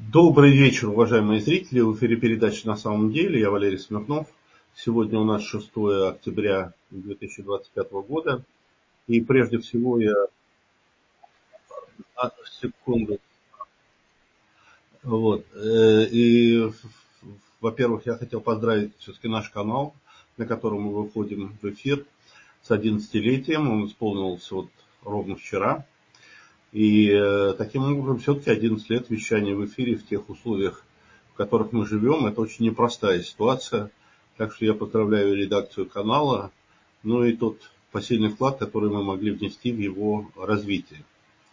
Добрый вечер, уважаемые зрители. В эфире передача «На самом деле». Я Валерий Смирнов. Сегодня у нас 6 октября 2025 года. И прежде всего я... Секунду. Вот. Во-первых, я хотел поздравить все-таки наш канал, на котором мы выходим в эфир с 11-летием. Он исполнился ровно вчера. И таким образом, все-таки 11 лет вещания в эфире в тех условиях, в которых мы живем, это очень непростая ситуация. Так что я поздравляю редакцию канала, ну и тот посильный вклад, который мы могли внести в его развитие.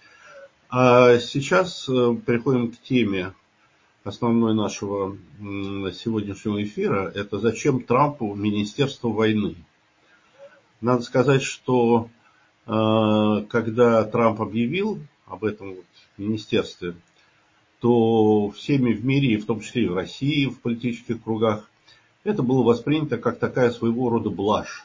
А сейчас переходим к теме основной нашего сегодняшнего эфира. Это зачем Трампу Министерство войны? Надо сказать, что когда Трамп объявил об этом министерстве, то всеми в мире, и в том числе и в России, в политических кругах, это было воспринято как такая своего рода блажь.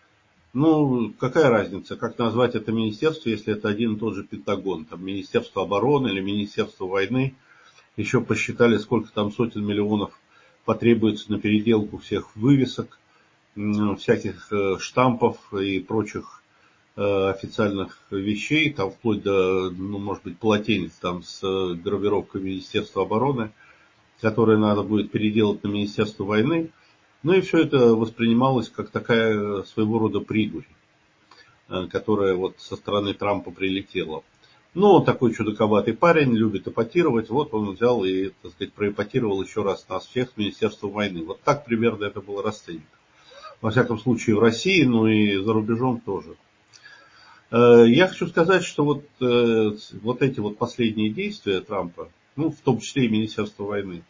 Ну, какая разница, как назвать это министерство, если это один и тот же Пентагон, там Министерство обороны или Министерство войны. Еще посчитали, сколько там сотен миллионов потребуется на переделку всех вывесок, всяких штампов и прочих официальных вещей, там вплоть до, может быть, полотенец там с гравировкой Министерства обороны, которое надо будет переделать на Министерство войны. Ну и все это воспринималось как такая своего рода придурь, которая со стороны Трампа прилетела. Ну, он такой чудаковатый парень, любит эпатировать. Вот он взял и, так сказать, проэпатировал еще раз нас всех с Министерством войны. Вот так примерно это было расценено. Во всяком случае в России, ну и за рубежом тоже. Я хочу сказать, что вот эти последние действия Трампа, ну, в том числе и Министерство войны,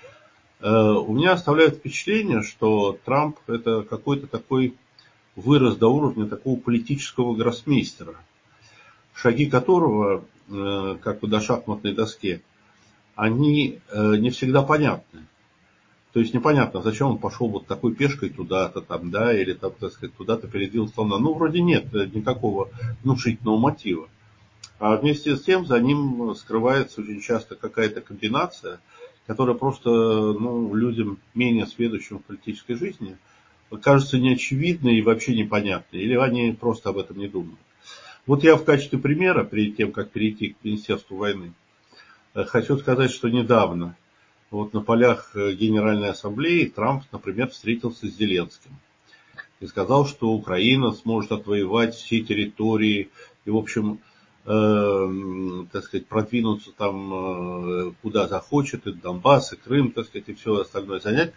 у меня оставляют впечатление, что Трамп это какой-то такой вырос до уровня такого политического гроссмейстера, шаги которого, как бы на шахматной доске, они не всегда понятны. То есть непонятно, зачем он пошел вот такой пешкой туда-то там, да, или там, так сказать, куда-то передвинул слона. Ну, вроде нет никакого внушительного мотива. А вместе с тем за ним скрывается очень часто какая-то комбинация, которая просто, людям менее сведущим в политической жизни кажется неочевидной и вообще непонятной. Или они просто об этом не думают. Вот я в качестве примера, перед тем, как перейти к Министерству войны, хочу сказать, что недавно на полях Генеральной Ассамблеи Трамп, например, встретился с Зеленским. И сказал, что Украина сможет отвоевать все территории и, в общем, так сказать, продвинуться там куда захочет, и Донбасс, и Крым, так сказать, и все остальное занять.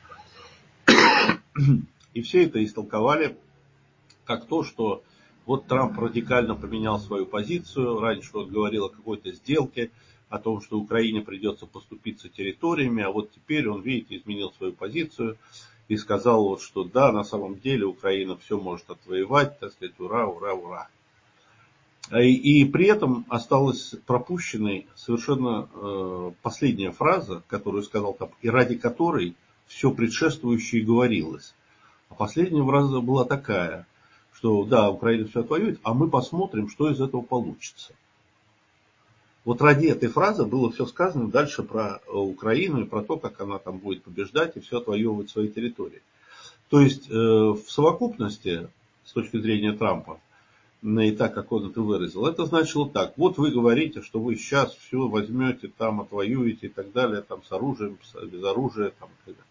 И все это истолковали как то, что вот Трамп радикально поменял свою позицию. Раньше он говорил о какой-то сделке, о том, что Украине придется поступиться территориями, а вот теперь он, видите, изменил свою позицию и сказал, что да, на самом деле Украина все может отвоевать, так сказать, ура, ура, ура. И при этом осталась пропущенной совершенно последняя фраза, которую сказал Трамп, и ради которой все предшествующее говорилось. А последняя фраза была такая, что да, Украина все отвоюет, а мы посмотрим, что из этого получится. Вот ради этой фразы было все сказано дальше про Украину и про то, как она там будет побеждать и все отвоевывать свои территории. То есть в совокупности, с точки зрения Трампа, и так, как он это выразил, это значило так. Вот вы говорите, что вы сейчас все возьмете, там отвоюете и так далее, там с оружием, без оружия. Там, и так далее.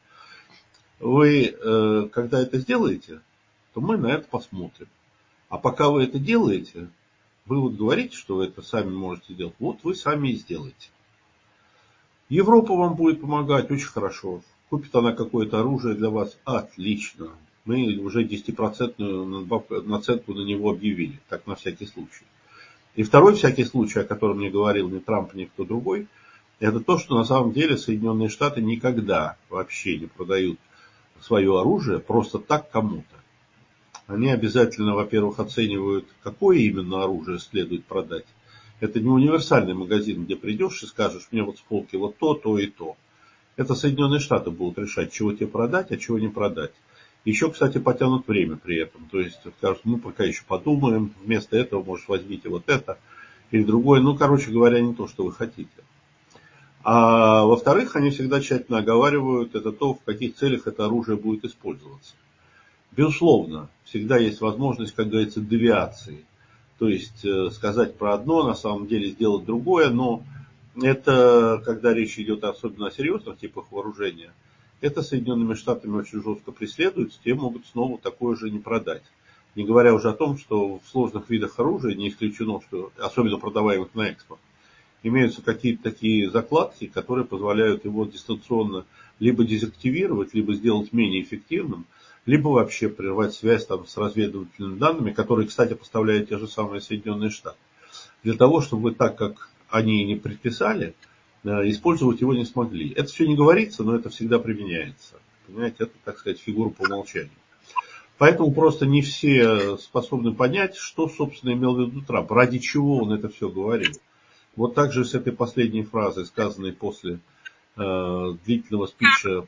Вы, когда это сделаете, то мы на это посмотрим. А пока вы это делаете, вы говорите, что вы это сами можете делать, вот вы сами и сделаете. Европа вам будет помогать очень хорошо. Купит она какое-то оружие для вас, отлично. Мы уже 10% наценку на него объявили, так на всякий случай. И второй всякий случай, о котором мне говорил ни Трамп, ни кто другой, это то, что на самом деле Соединенные Штаты никогда вообще не продают свое оружие просто так кому-то. Они обязательно, во-первых, оценивают, какое именно оружие следует продать. Это не универсальный магазин, где придешь и скажешь, мне вот с полки вот то и то. Это Соединенные Штаты будут решать, чего тебе продать, а чего не продать. Еще, кстати, потянут время при этом. То есть скажут, мы пока еще подумаем, вместо этого, может, возьмите вот это или другое. Ну, короче говоря, не то, что вы хотите. А А во-вторых, они всегда тщательно оговаривают это то, в каких целях это оружие будет использоваться. Безусловно, всегда есть возможность, как говорится, девиации. То есть сказать про одно, на самом деле сделать другое, но это, когда речь идет особенно о серьезных типах вооружения, это Соединенными Штатами очень жестко преследуется, те могут снова такое же не продать. Не говоря уже о том, что в сложных видах оружия не исключено, что, особенно продаваемых на экспорт, имеются какие-то такие закладки, которые позволяют его дистанционно либо дезактивировать, либо сделать менее эффективным, либо вообще прервать связь там, с разведывательными данными, которые, кстати, поставляют те же самые Соединенные Штаты. Для того, чтобы вы так, как они не предписали, использовать его не смогли. Это все не говорится, но это всегда применяется. Понимаете, это, так сказать, фигура по умолчанию. Поэтому просто не все способны понять, что, собственно, имел в виду Трамп, ради чего он это все говорил. Вот так же с этой последней фразой, сказанной после длительного спича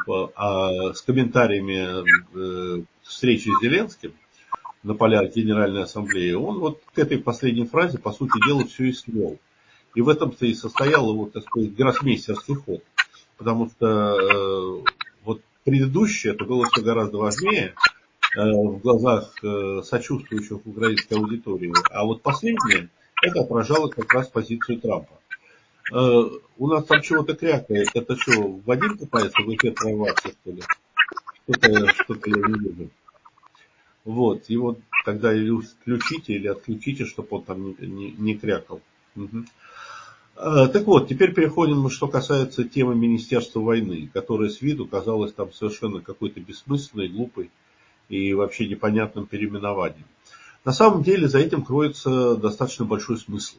с комментариями встречи с Зеленским на полях Генеральной Ассамблеи, он вот к этой последней фразе, по сути дела, все и свел. И в этом-то и состоял его, так сказать, гроссмейстерский ход. Потому что вот предыдущее, это было все гораздо важнее в глазах сочувствующих украинской аудитории. А вот последнее, это отражало как раз позицию Трампа. У нас там чего-то крякает. Это что, Вадим пытается в эфир прорваться, что ли? Что-то я не вижу. Вот, его тогда или включите, или отключите, чтобы он там не крякал. Угу. Так вот, теперь переходим, что касается темы Министерства войны, которая с виду казалась там совершенно какой-то бессмысленной, глупой и вообще непонятным переименованием. На самом деле за этим кроется достаточно большой смысл.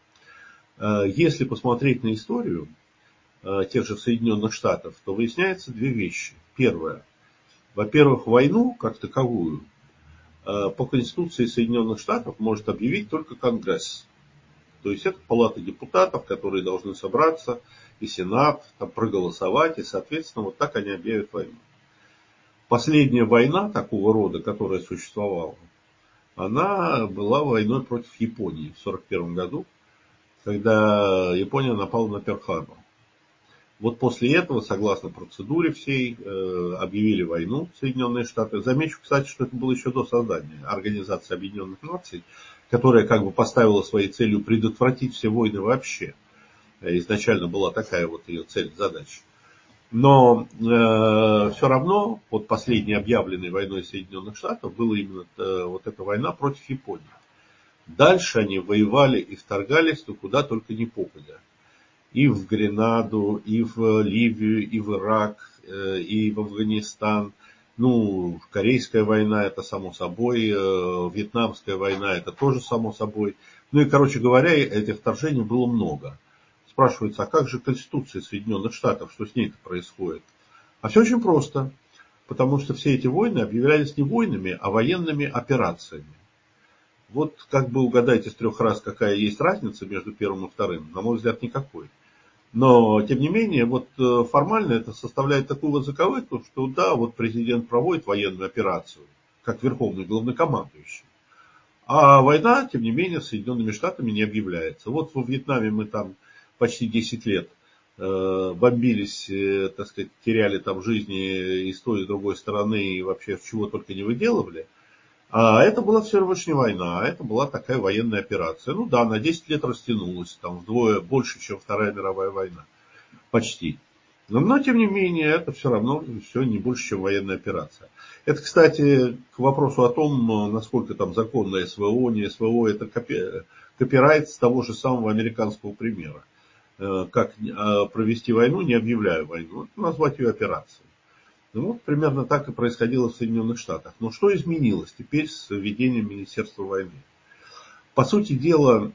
Если посмотреть на историю тех же Соединенных Штатов, то выясняется две вещи. Первое. Во-первых, войну как таковую по Конституции Соединенных Штатов может объявить только Конгресс. То есть это палата депутатов, которые должны собраться, и Сенат, там, проголосовать, и, соответственно, вот так они объявят войну. Последняя война такого рода, которая существовала, она была войной против Японии в 1941 году, когда Япония напала на Перл-Харбор. Вот после этого, согласно процедуре всей, объявили войну Соединенные Штаты. Замечу, кстати, что это было еще до создания Организации Объединенных Наций, которая как бы поставила своей целью предотвратить все войны вообще. Изначально была такая вот ее цель, задача. Но все равно под последней объявленной войной Соединенных Штатов была именно вот эта война против Японии. Дальше они воевали и вторгались, то куда только не попадя. И в Гренаду, и в Ливию, и в Ирак, и в Афганистан. Ну, Корейская война, это само собой, Вьетнамская война, это тоже само собой. Ну и, короче говоря, этих вторжений было много. Спрашивается, а как же Конституция Соединенных Штатов, что с ней-то происходит? А все очень просто, потому что все эти войны объявлялись не войнами, а военными операциями. Вот как бы угадайте с 3 раз, какая есть разница между первым и вторым. На мой взгляд, никакой. Но, тем не менее, вот формально это составляет такую вот заковыку, что да, вот президент проводит военную операцию, как верховный главнокомандующий. А война, тем не менее, с Соединенными Штатами не объявляется. Вот во Вьетнаме мы там почти 10 лет бомбились, так сказать, теряли там жизни и с той, и с другой стороны, и вообще чего только не выделывали. А это была всего лишь не война, а это была такая военная операция. Ну да, на 10 лет растянулась, там вдвое больше, чем Вторая мировая война. Почти. Но тем не менее, это все равно все не больше, чем военная операция. Это, кстати, к вопросу о том, насколько там законно СВО, не СВО, это копирайт с того же самого американского примера. Как провести войну, не объявляя войну, назвать ее операцией. Ну, вот примерно так и происходило в Соединенных Штатах. Но что изменилось теперь с введением Министерства войны? По сути дела,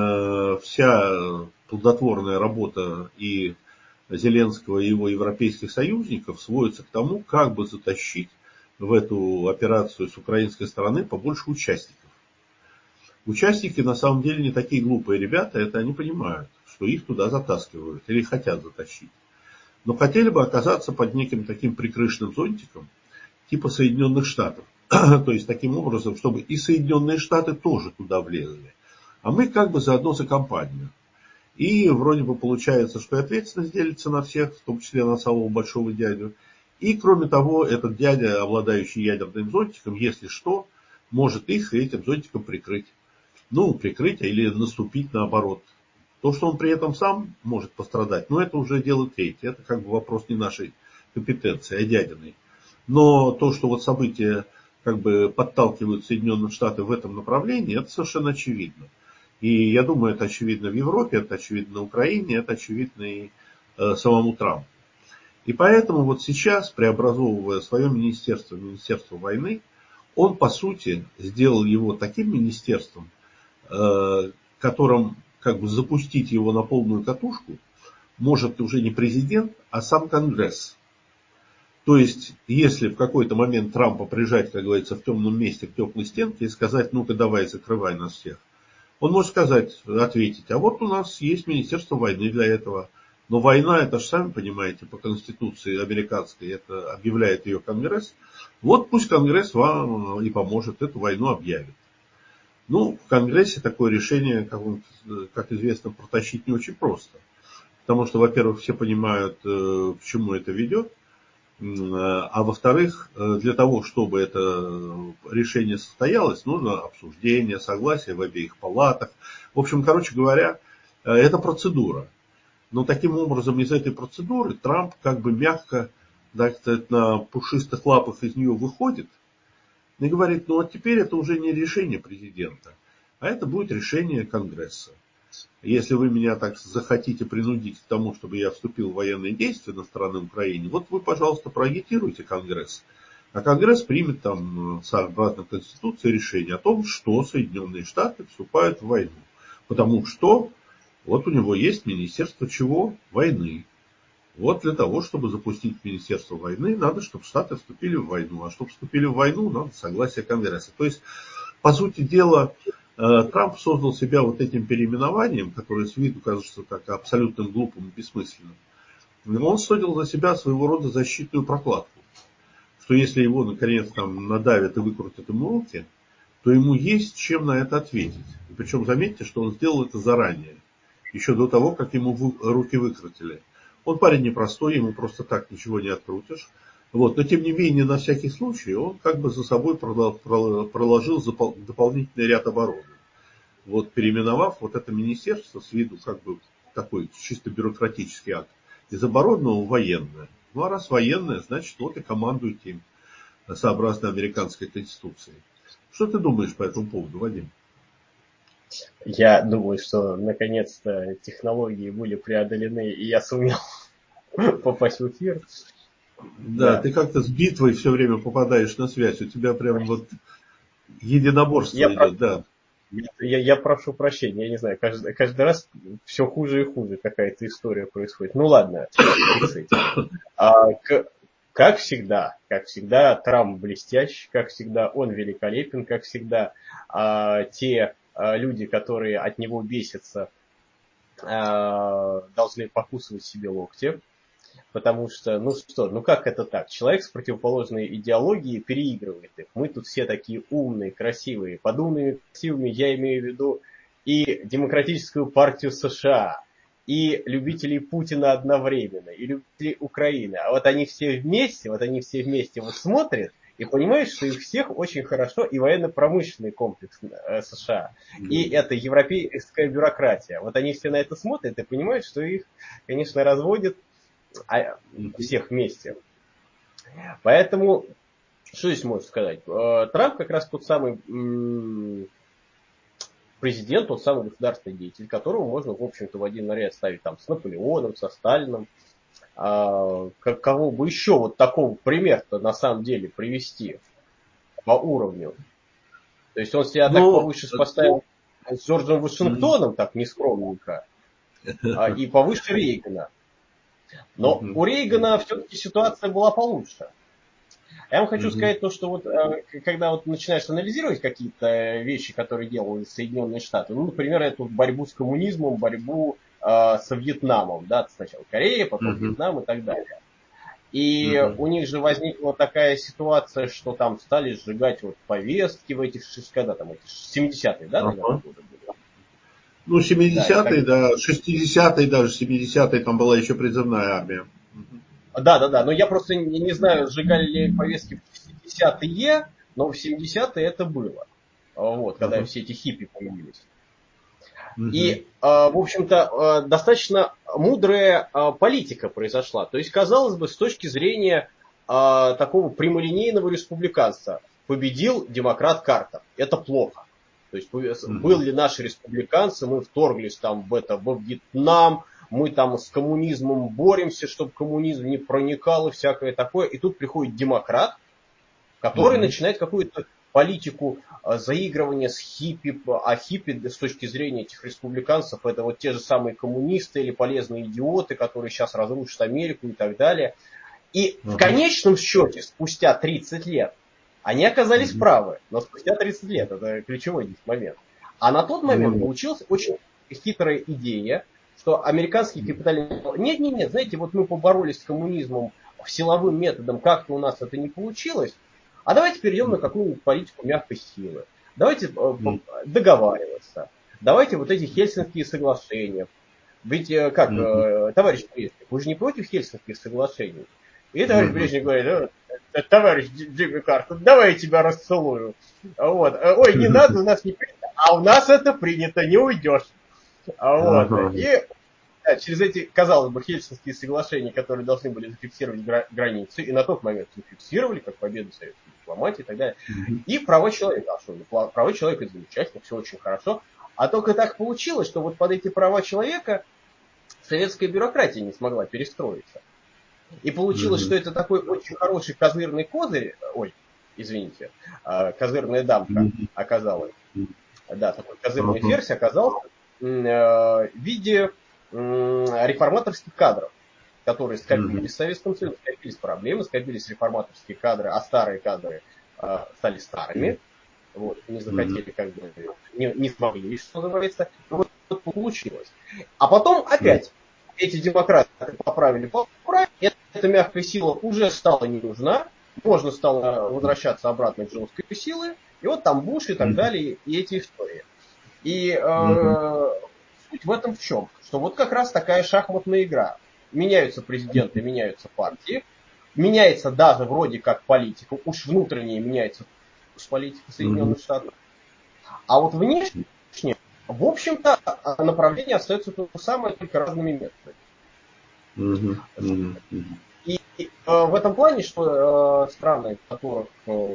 вся плодотворная работа и Зеленского, и его европейских союзников сводится к тому, как бы затащить в эту операцию с украинской стороны побольше участников. Участники на самом деле не такие глупые ребята, это они понимают, что их туда затаскивают или хотят затащить. Но хотели бы оказаться под неким таким прикрышным зонтиком, типа Соединенных Штатов. То есть таким образом, чтобы и Соединенные Штаты тоже туда влезли. А мы как бы заодно за компанию. И вроде бы получается, что и ответственность делится на всех, в том числе на самого большого дядю. И кроме того, этот дядя, обладающий ядерным зонтиком, если что, может их этим зонтиком прикрыть. Ну, прикрыть или наступить наоборот. То, что он при этом сам может пострадать, но это уже дело третье. Это как бы вопрос не нашей компетенции, а дядиной. Но то, что вот события как бы подталкивают Соединенные Штаты в этом направлении, это совершенно очевидно. И я думаю, это очевидно в Европе, это очевидно на Украине, это очевидно и самому Трампу. И поэтому вот сейчас, преобразовывая свое министерство в Министерство войны, он, по сути, сделал его таким министерством, которым как бы запустить его на полную катушку может уже не президент, а сам Конгресс. То есть, если в какой-то момент Трампа прижать, как говорится, в темном месте к теплой стенке и сказать, ну-ка давай, закрывай нас всех, он может сказать, ответить, а вот у нас есть Министерство войны для этого. Но война, это же, сами понимаете, по Конституции американской, это объявляет ее Конгресс. Вот пусть Конгресс вам и поможет, эту войну объявит. Ну, в Конгрессе такое решение, как известно, протащить не очень просто. Потому что, во-первых, все понимают, к чему это ведет. А во-вторых, для того, чтобы это решение состоялось, нужно обсуждение, согласие в обеих палатах. В общем, короче говоря, это процедура. Но таким образом из этой процедуры Трамп как бы мягко, так сказать, на пушистых лапах из нее выходит и говорит, ну вот теперь это уже не решение президента, а это будет решение Конгресса. Если вы меня так захотите принудить к тому, чтобы я вступил в военные действия на сторону Украины, вот вы, пожалуйста, проагитируйте Конгресс. А Конгресс примет там, согласно Конституции, решение о том, что Соединенные Штаты вступают в войну. Потому что вот у него есть Министерство чего? Войны. Вот для того, чтобы запустить Министерство войны, надо, чтобы Штаты вступили в войну. А чтобы вступили в войну, надо согласие Конгресса. То есть, по сути дела, Трамп создал себя вот этим переименованием, которое с виду кажется как абсолютно глупым и бессмысленным. Он создал за себя своего рода защитную прокладку. Что если его, наконец, там надавят и выкрутят ему руки, то ему есть чем на это ответить. И причем заметьте, что он сделал это заранее. Еще до того, как ему руки выкрутили. Он парень непростой, ему просто так ничего не открутишь. Вот. Но тем не менее, на всякий случай, он как бы за собой проложил дополнительный ряд обороны. Вот переименовав вот это министерство с виду как бы такой чисто бюрократический акт из оборонного в военное. Ну а раз военное, значит вот и командуйте им сообразно американской конституции. Что ты думаешь по этому поводу, Вадим? Я думаю, что наконец-то технологии были преодолены, и я сумел попасть в эфир. Да, Да. ты как-то с битвой все время попадаешь на связь. У тебя прям вот единоборство идет, да. Я прошу прощения, я не знаю, каждый раз все хуже и хуже какая-то история происходит. Ну ладно, фиг с этим. Как всегда, Трамп блестящ, как всегда, он великолепен, как всегда, те люди, которые от него бесятся, должны покусывать себе локти. Потому что, как это так? Человек с противоположной идеологией переигрывает их. Мы тут все такие умные, красивые. Под умными, красивыми я имею в виду и Демократическую партию США, и любителей Путина одновременно, и любителей Украины. А вот они все вместе вот смотрят и понимают, что их всех очень хорошо и военно-промышленный комплекс США, и это европейская бюрократия. Вот они все на это смотрят и понимают, что их, конечно, разводят всех вместе. Поэтому, что здесь можно сказать? Трамп как раз тот самый президент, тот самый государственный деятель, которого можно, в общем-то, в один ряд ставить там с Наполеоном, со Сталином. Кого бы еще вот такого пример-то на самом деле привести по уровню? То есть он себя так повыше поставил с Джорджем Вашингтоном, так нескромненько, и повыше Рейгана. Но у Рейгана все-таки ситуация была получше. Я вам хочу сказать то, что вот когда вот начинаешь анализировать какие-то вещи, которые делали Соединенные Штаты, ну, например, эту борьбу с коммунизмом, борьбу с Вьетнамом, да, сначала Корея, потом Вьетнам и так далее. И у них же возникла такая ситуация, что там стали сжигать вот повестки в этих, когда там, эти 70-е, да, наверное, годы были. Ну, Да, и 70-е, да, 60-е, даже 70-е, там была еще призывная армия. да. Но я просто не знаю, сжигали ли повестки в 60-е, но в 70-е это было. Вот, когда Угу. все эти хиппи появились. Угу. И, в общем-то, достаточно мудрая политика произошла. То есть, казалось бы, с точки зрения такого прямолинейного республиканца, победил демократ Картер. Это плохо. То есть, были наши республиканцы, мы вторглись там во Вьетнам, мы там с коммунизмом боремся, чтобы коммунизм не проникал и всякое такое. И тут приходит демократ, который начинает какую-то политику заигрывания с хиппи, а хиппи с точки зрения этих республиканцев это вот те же самые коммунисты или полезные идиоты, которые сейчас разрушат Америку и так далее. И в конечном счете, спустя 30 лет, они оказались правы, но спустя 30 лет, это ключевой здесь момент. А на тот момент получилась очень хитрая идея, что американский капитализм... Нет, знаете, вот мы поборолись с коммунизмом силовым методом, как-то у нас это не получилось, а давайте перейдем на какую-нибудь политику мягкой силы. Давайте договариваться. Давайте вот эти Хельсинские соглашения. Ведь товарищ Брежнев, вы же не против Хельсинских соглашений? И товарищ Брежнев говорит, товарищ Джимми Картер, давай я тебя расцелую. Вот. Ой, не надо, у нас не принято. А у нас это принято, не уйдешь. Вот. И через эти, казалось бы, Хельсинские соглашения, которые должны были зафиксировать границы, и на тот момент зафиксировали, как победу советской дипломатии и так далее, и права человека. Права человека это замечательно, все очень хорошо. А только так получилось, что вот под эти права человека советская бюрократия не смогла перестроиться. И получилось, что это такой очень хороший козырный козырь, козырная дамка оказалась. Да, такой козырный ферзь оказался в виде реформаторских кадров, которые скопились в Советском Союзе, скопились проблемы, скопились реформаторские кадры, а старые кадры стали старыми, вот, не захотели, как бы, не смогли, что называется, вот получилось. А потом опять эти демократы поправили, эта мягкая сила уже стала не нужна, можно стало возвращаться обратно к жесткой силе, и вот там Буш и так далее, и эти истории. И суть в этом в чем? Что вот как раз такая шахматная игра. Меняются президенты, меняются партии, меняется даже вроде как политика, уж внутренняя меняется политика Соединенных Штатов. А вот внешне, в общем-то, направление остается то же самое, только разными методами. И в этом плане, что страны, в которых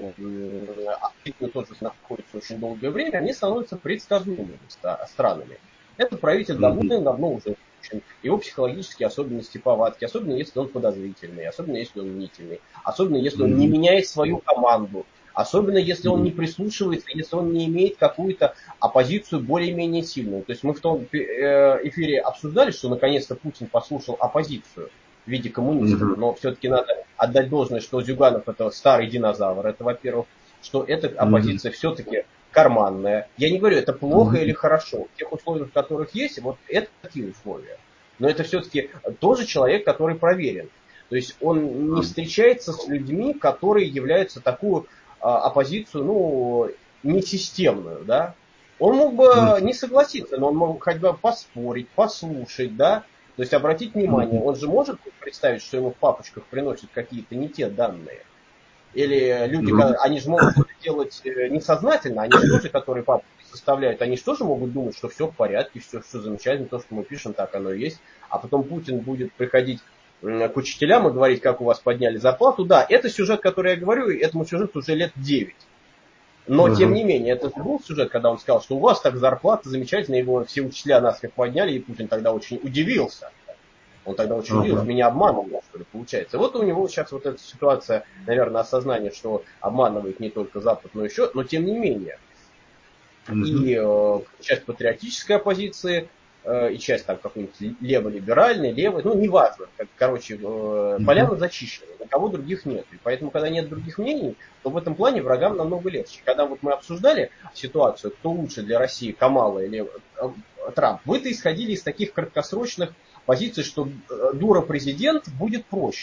тоже находятся очень долгое время, они становятся предсказуемыми странами. Этот правитель давно уже изучен, его психологические особенности, повадки, особенно если он подозрительный, особенно если он мнительный, особенно если он не меняет свою команду, особенно если он не прислушивается, если он не имеет какую-то оппозицию более-менее сильную. То есть мы в том эфире обсуждали, что наконец-то Путин послушал оппозицию в виде коммунистов. Но все-таки надо отдать должное, что Зюганов это старый динозавр, это во-первых, что эта оппозиция все-таки карманная. Я не говорю, это плохо или хорошо. В тех условиях, в которых есть, вот это такие условия. Но это все-таки тоже человек, который проверен. То есть он не встречается с людьми, которые являются такую оппозицию, ну, несистемную, да. Он мог бы не согласиться, но он мог хотя бы поспорить, послушать, да. То есть обратить внимание, он же может представить, что ему в папочках приносят какие-то не те данные. Или люди, они же могут это делать несознательно, они же тоже, которые папочки составляют, они же тоже могут думать, что все в порядке, все замечательно, то, что мы пишем, так оно и есть. А потом Путин будет приходить к учителям и говорить, как у вас подняли зарплату. Да, это сюжет, который я говорю, этому сюжету уже лет 9. Но, тем не менее, это был сюжет, когда он сказал, что у вас так зарплата замечательная, его все учителя нас как подняли, и Путин тогда очень удивился. Он тогда очень удивился, меня обманывали, что ли, получается. Вот у него сейчас вот эта ситуация, наверное, осознание, что обманывает не только Запад, но еще, но тем не менее. И часть патриотической оппозиции, и часть там какой-нибудь леволиберальной, левой, ну, неважно. Короче, поляна зачищена, никого других нет. И поэтому, когда нет других мнений, то в этом плане врагам намного легче. Когда вот мы обсуждали ситуацию, кто лучше для России, Камала или Трамп, вы-то исходили из таких краткосрочных позиций, что дура президент будет проще.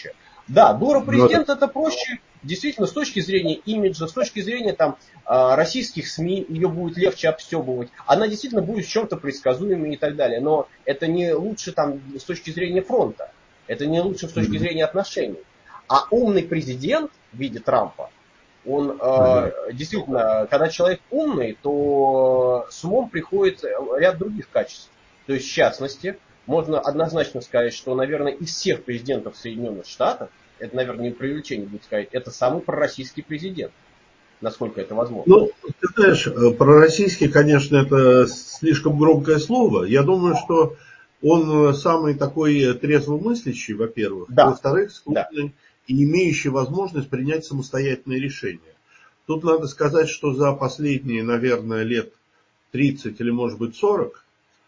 Да, дура Ну, да. президента это проще, действительно, с точки зрения имиджа, с точки зрения там, российских СМИ, ее будет легче обстебывать. Она действительно будет в чем-то предсказуемой и так далее. Но это не лучше там с точки зрения фронта. Это не лучше с точки Мгм. зрения отношений. А умный президент в виде Трампа, он Ага. действительно, когда человек умный, то с умом приходит ряд других качеств. То есть, в частности, можно однозначно сказать, что, наверное, из всех президентов Соединенных Штатов, это, наверное, не преувеличение будет сказать, это самый пророссийский президент, насколько это возможно. Ну, ты знаешь, пророссийский, конечно, это слишком громкое слово. Я думаю, что он самый такой трезвомыслящий, во-первых, и, Да, во-вторых, да. склонный и имеющий возможность принять самостоятельные решения. Тут надо сказать, что за последние, наверное, лет 30 или, может быть, 40,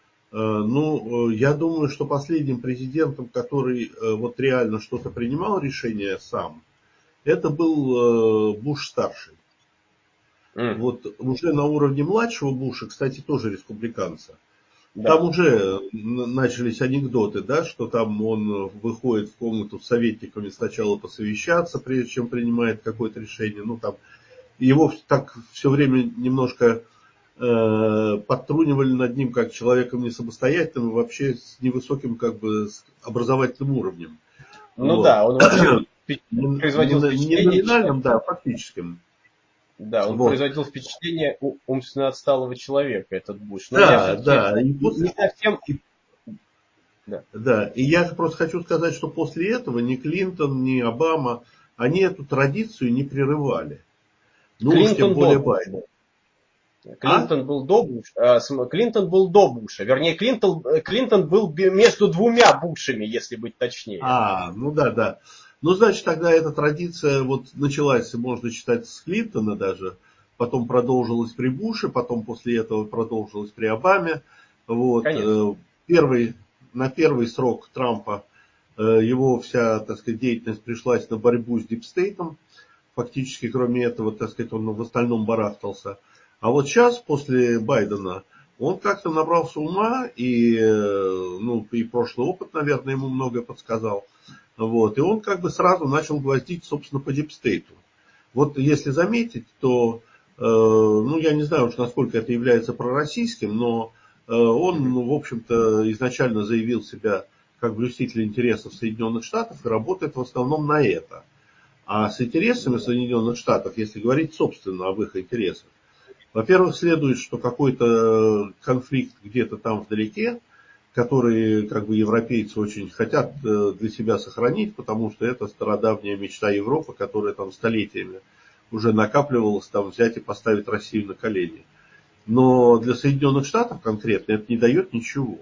ну, я думаю, что последним президентом, который вот реально что-то принимал решение сам, это был Буш-старший. Мгм. Вот уже на уровне младшего Буша, кстати, тоже республиканца, там Да, уже начались анекдоты, да, что там он выходит в комнату с советниками сначала посовещаться, прежде чем принимает какое-то решение. Ну, там его так все время немножко подтрунивали над ним как человеком не самостоятельным, вообще с невысоким как бы с образовательным уровнем. ну Вот. да, он вообще Не, производил не впечатление номинальным, человека. да, фактическим. Да, он Вот. производил впечатление умственно отсталого человека, этот Буш. Но я Да, все-таки да. И не после, совсем... и Да. да, и я просто хочу сказать, что после этого ни Клинтон, ни Обама, они эту традицию не прерывали. Ну уж тем Клинтон более до Буша Байден. был. А? Клинтон был до Буша. Вернее, Клинтон был между двумя Бушами, если быть точнее. Ну да, да. Ну, значит, тогда эта традиция вот началась, можно считать, с Клинтона даже, потом продолжилась при Буше, потом после этого продолжилась при Обаме. Вот. Конечно. Первый, на первый срок Трампа его вся, так сказать, деятельность пришлась на борьбу с Дипстейтом. Фактически, кроме этого, так сказать, он в остальном барахтался. А вот сейчас, после Байдена, он как-то набрался ума, и, ну, и прошлый опыт, наверное, ему многое подсказал. Вот, и он как бы сразу начал гвоздить, собственно, по дипстейту. Вот если заметить, то, ну, я не знаю уж, насколько это является пророссийским, но он, Мгм. ну, в общем-то, изначально заявил себя как блюститель интересов Соединенных Штатов и работает в основном на это. А с интересами Ну, Соединенных Штатов, если говорить собственно об их интересах, во-первых, следует, что какой-то конфликт где-то там вдалеке, который как бы европейцы очень хотят для себя сохранить, потому что это стародавняя мечта Европы, которая там столетиями уже накапливалась, там взять и поставить Россию на колени. Но для Соединенных Штатов конкретно это не дает ничего.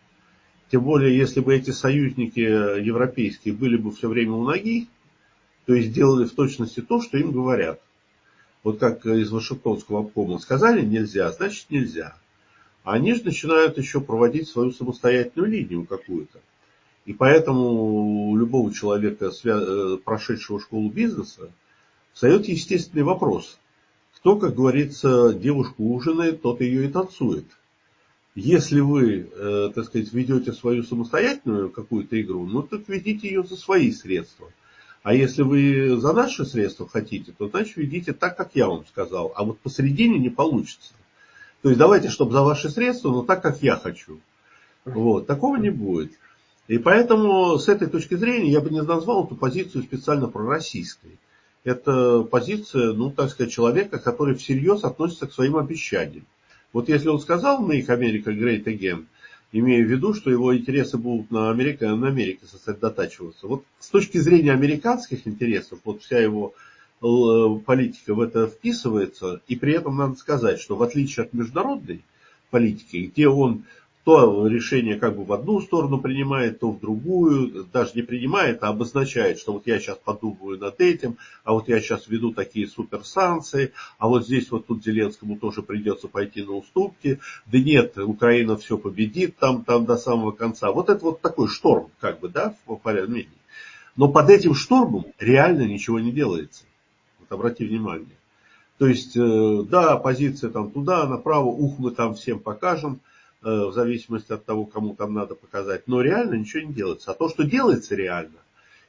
Тем более, если бы эти союзники европейские были бы все время у ноги, то есть делали в точности то, что им говорят. Вот как из Вашингтонского обкома сказали нельзя, значит нельзя. А они же начинают еще проводить свою самостоятельную линию какую-то. И поэтому у любого человека, прошедшего школу бизнеса, встает естественный вопрос. Кто, как говорится, девушку ужинает, тот ее и танцует. Если вы, так сказать, ведете свою самостоятельную какую-то игру, ну так ведите ее за свои средства. А если вы за наши средства хотите, то значит ведите так, как я вам сказал. А вот посередине не получится. То есть давайте, чтобы за ваши средства, но так, как я хочу. Вот, такого не будет. И поэтому с этой точки зрения я бы не назвал эту позицию специально пророссийской. Это позиция, ну, так сказать, человека, который всерьез относится к своим обещаниям. Вот если он сказал «Make America Great Again», имея в виду, что его интересы будут на Америке сосредотачиваться. Вот с точки зрения американских интересов, вот вся его политика в это вписывается. И при этом надо сказать, что в отличие от международной политики, где он то решение как бы в одну сторону принимает, то в другую, даже не принимает, а обозначает, что вот я сейчас подумаю над этим, а вот я сейчас веду такие суперсанкции, а вот здесь вот тут Зеленскому тоже придется пойти на уступки, да нет, Украина все победит там до самого конца. Вот это вот такой шторм, как бы, да, в порядке мнений. Но под этим штормом реально ничего не делается. Вот обрати внимание. То есть, да, оппозиция там туда, направо, мы там всем покажем, в зависимости от того, кому там надо показать. Но реально ничего не делается. А то, что делается реально,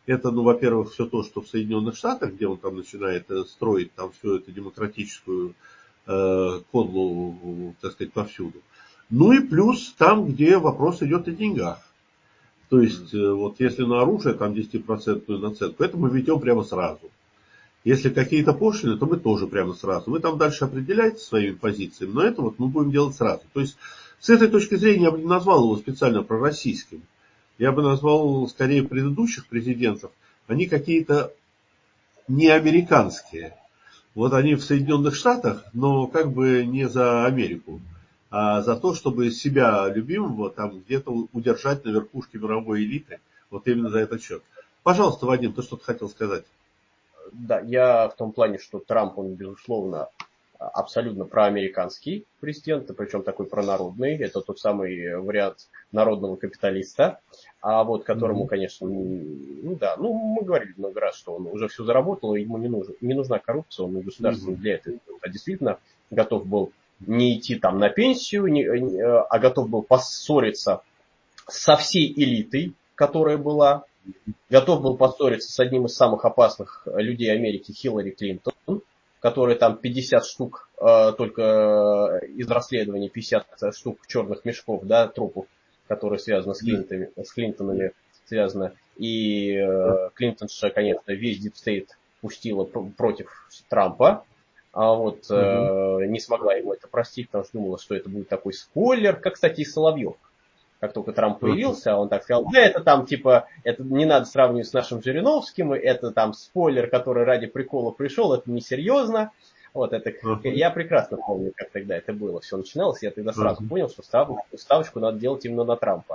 Это, ну, во-первых, все то, что в Соединенных Штатах, где он там начинает строить там всю эту демократическую кодлу, так сказать, повсюду. Ну и плюс там, где вопрос идет о деньгах. То есть, вот если на оружие там 10% наценку, это мы ведем прямо сразу. Если какие-то пошлины, то мы тоже прямо сразу. Вы там дальше определяете своими позициями, но это вот мы будем делать сразу. То есть, с этой точки зрения я бы не назвал его специально пророссийским. Я бы назвал скорее предыдущих президентов. Они какие-то не американские. Вот они в Соединенных Штатах, но как бы не за Америку, а за то, чтобы себя любимого там где-то удержать на верхушке мировой элиты. Вот именно за этот счет. Пожалуйста, Вадим, ты что-то хотел сказать? Да, я в том плане, что Трамп, он, безусловно, абсолютно проамериканский президент, причем такой пронародный. Это тот самый вариант народного капиталиста, которому, конечно, ну да, ну мы говорили много раз, что он уже все заработал, ему не нужна коррупция, он государственный для этого. А действительно готов был не идти там на пенсию, а готов был поссориться со всей элитой, которая была, готов был поссориться с одним из самых опасных людей Америки, Хиллари Клинтон, которая там 50 штук только из расследования, 50 штук черных мешков, да, трупов, которые связаны с Клинтонами связано. И Клинтонша, конечно, весь дипстейт пустила против Трампа. Не смогла ему это простить, потому что думала, что это будет такой спойлер, как, кстати, и Соловьев. Как только Трамп появился, он так сказал, да, это там, типа, это не надо сравнивать с нашим Жириновским, это там спойлер, который ради прикола пришел, это несерьезно. Вот это, я прекрасно помню, как тогда это было, все начиналось, я тогда сразу понял, что ставочку надо делать именно на Трампа.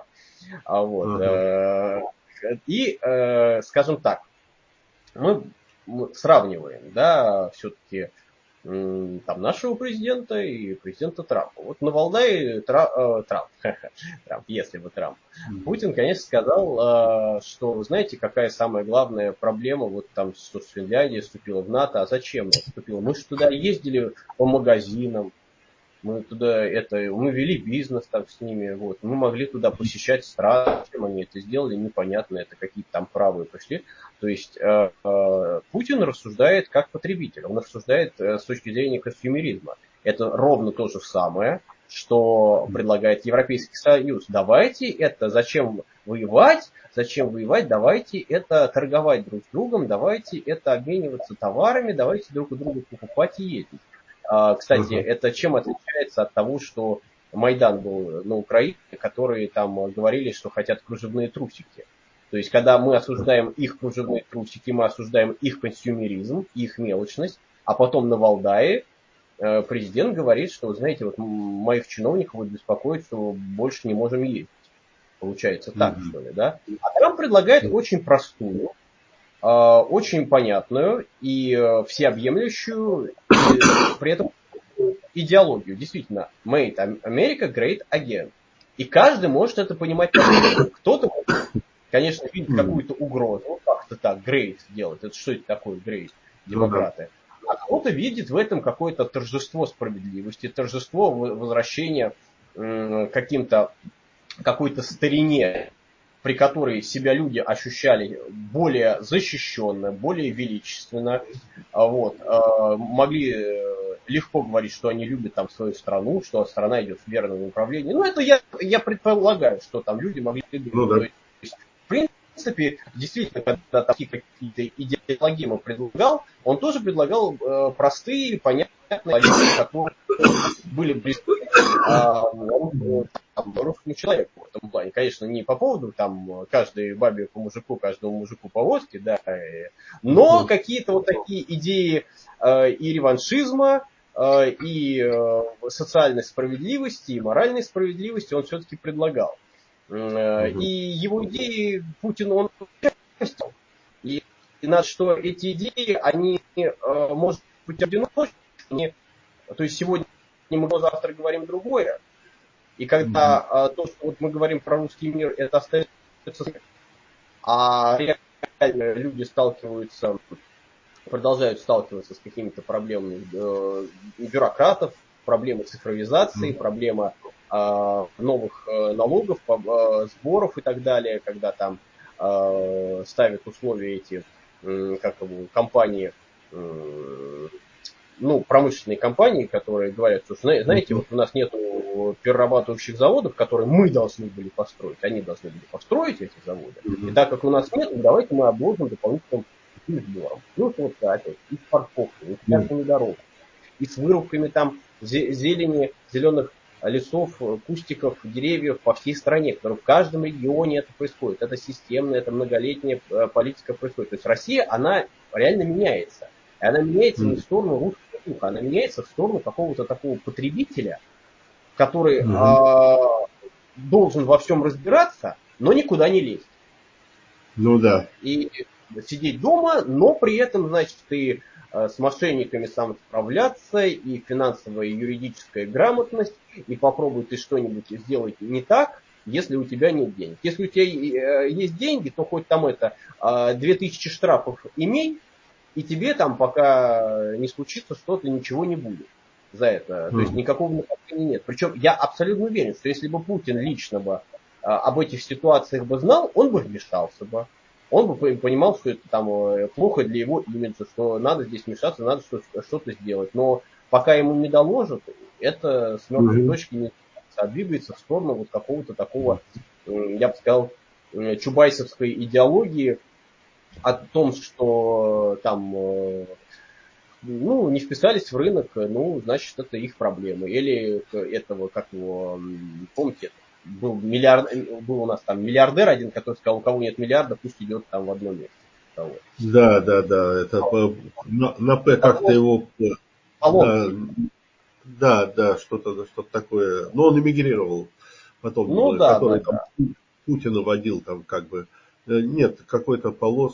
Скажем так, мы сравниваем, да, все-таки там нашего президента и президента Трампа. Вот на Валдае Трамп, если бы Трамп. Путин, конечно, сказал, что, вы знаете, какая самая главная проблема, вот там, что Финляндия вступила в НАТО, а зачем она вступила? Мы же туда ездили по магазинам, мы вели бизнес там с ними, вот, мы могли туда посещать страны, чем они это сделали, непонятно, это какие-то там правые пошли. То есть Путин рассуждает как потребитель, он рассуждает с точки зрения консюмеризма. Это ровно то же самое, что предлагает Европейский Союз. Давайте это, зачем воевать, давайте это торговать друг с другом, давайте это обмениваться товарами, давайте друг у друга покупать и ездить. Кстати, это чем отличается от того, что Майдан был на Украине, которые там говорили, что хотят кружевные трусики. То есть, когда мы осуждаем их кружевные трусики, мы осуждаем их консюмеризм, их мелочность, а потом на Валдае президент говорит, что, знаете, вот моих чиновников вот беспокоит, что больше не можем ездить. Получается так, что ли, да? А Трамп предлагает очень простую, очень понятную и всеобъемлющую, и при этом идеологию. Действительно, Made America Great Again. И каждый может это понимать по-своему. Кто-то, конечно, видит какую-то угрозу. Как-то так, Great делать. Это что это такое, Great? Демократы. А кто-то видит в этом какое-то торжество справедливости, торжество возвращения какой-то старине, при которой себя люди ощущали более защищенно, более величественно, могли легко говорить, что они любят там свою страну, что страна идет в верном направлении. Ну, это я предполагаю, что там люди могли думать. Ну, да. То есть, в принципе, действительно, когда такие какие-то идеологемы предлагал, он тоже предлагал простые, понятные идеологии, которые были близки русскому человеку в этом плане. Конечно, не по поводу там каждой бабе по мужику, каждому мужику по водке, да, но какие-то вот такие идеи и реваншизма, и социальной справедливости, и моральной справедливости он все-таки предлагал. И его идеи Путин, он участвовал. И что эти идеи, они, может быть, одиночные, то есть сегодня мы завтра говорим другое. И когда то, что вот мы говорим про русский мир, это остается, а реально люди продолжают сталкиваться с какими-то проблемами бюрократов, проблемы цифровизации, проблема новых налогов, сборов и так далее, когда там ставят условия эти, компании, промышленные компании, которые говорят, что, знаете, вот у нас нет перерабатывающих заводов, которые мы должны были построить, они должны были построить эти заводы. И так как у нас нет, давайте мы обложим дополнительным сбором. Вот так вот, и с парковками, и с частными дорогами, и с вырубками там зелени, зеленых лесов, кустиков, деревьев по всей стране, которые в каждом регионе это происходит. Это системная, это многолетняя политика происходит. То есть Россия, она реально меняется. И она меняется не в сторону русского духа, она меняется в сторону какого-то такого потребителя, который должен во всем разбираться, но никуда не лезть. Ну да. И сидеть дома, но при этом, значит, и с мошенниками сам справляться, и финансовая, и юридическая грамотность, и попробуй ты что-нибудь сделать не так, если у тебя нет денег. Если у тебя есть деньги, то хоть там 2000 штрафов имей, и тебе там пока не случится что-то, ничего не будет за это. То есть никакого наказания нет. Причем я абсолютно уверен, что если бы Путин лично бы об этих ситуациях бы знал, он бы вмешался бы. Он бы понимал, что это там плохо для его имиджа, что надо здесь вмешаться, надо что-то сделать. Но пока ему не доложат, это с мертвой точки не двигается в сторону вот какого-то такого, я бы сказал, чубайсовской идеологии о том, что там не вписались в рынок, значит, это их проблемы. Или этого, как его, помните, был у нас там миллиардер один, который сказал, у кого нет миллиарда, пусть идет там в одно место. Вот. Да, это на П как-то его... Да, что-то такое. Но он эмигрировал потом, который там Путина водил там как бы. Нет, какой-то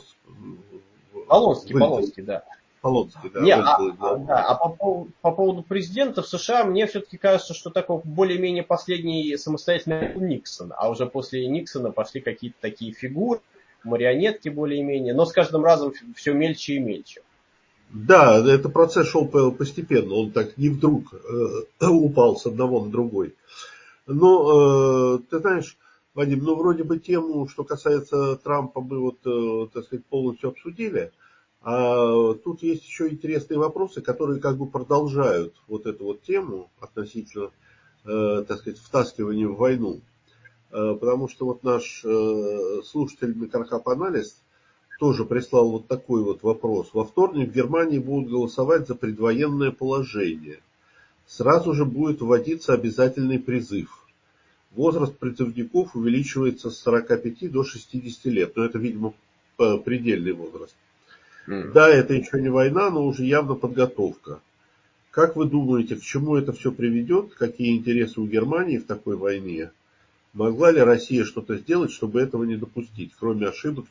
Полонский, да. Полонский, да. По поводу президента в США, мне все-таки кажется, что такой более-менее последний самостоятельный Никсон, а уже после Никсона пошли какие-то такие фигуры, марионетки более-менее, но с каждым разом все мельче и мельче. Да, это процесс шел постепенно, он так не вдруг упал с одного на другой. Но, ты знаешь, Вадим, вроде бы тему, что касается Трампа, мы так сказать, полностью обсудили. А тут есть еще интересные вопросы, которые как бы продолжают вот эту вот тему относительно, так сказать, втаскивания в войну. Потому что вот наш слушатель Микрохаб-анализ тоже прислал вот такой вот вопрос. Во вторник в Германии будут голосовать за предвоенное положение. Сразу же будет вводиться обязательный призыв. Возраст призывников увеличивается с 45 до 60 лет. Но это, видимо, предельный возраст. Да, это еще не война, но уже явно подготовка. Как вы думаете, к чему это все приведет? Какие интересы у Германии в такой войне? Могла ли Россия что-то сделать, чтобы этого не допустить, кроме ошибок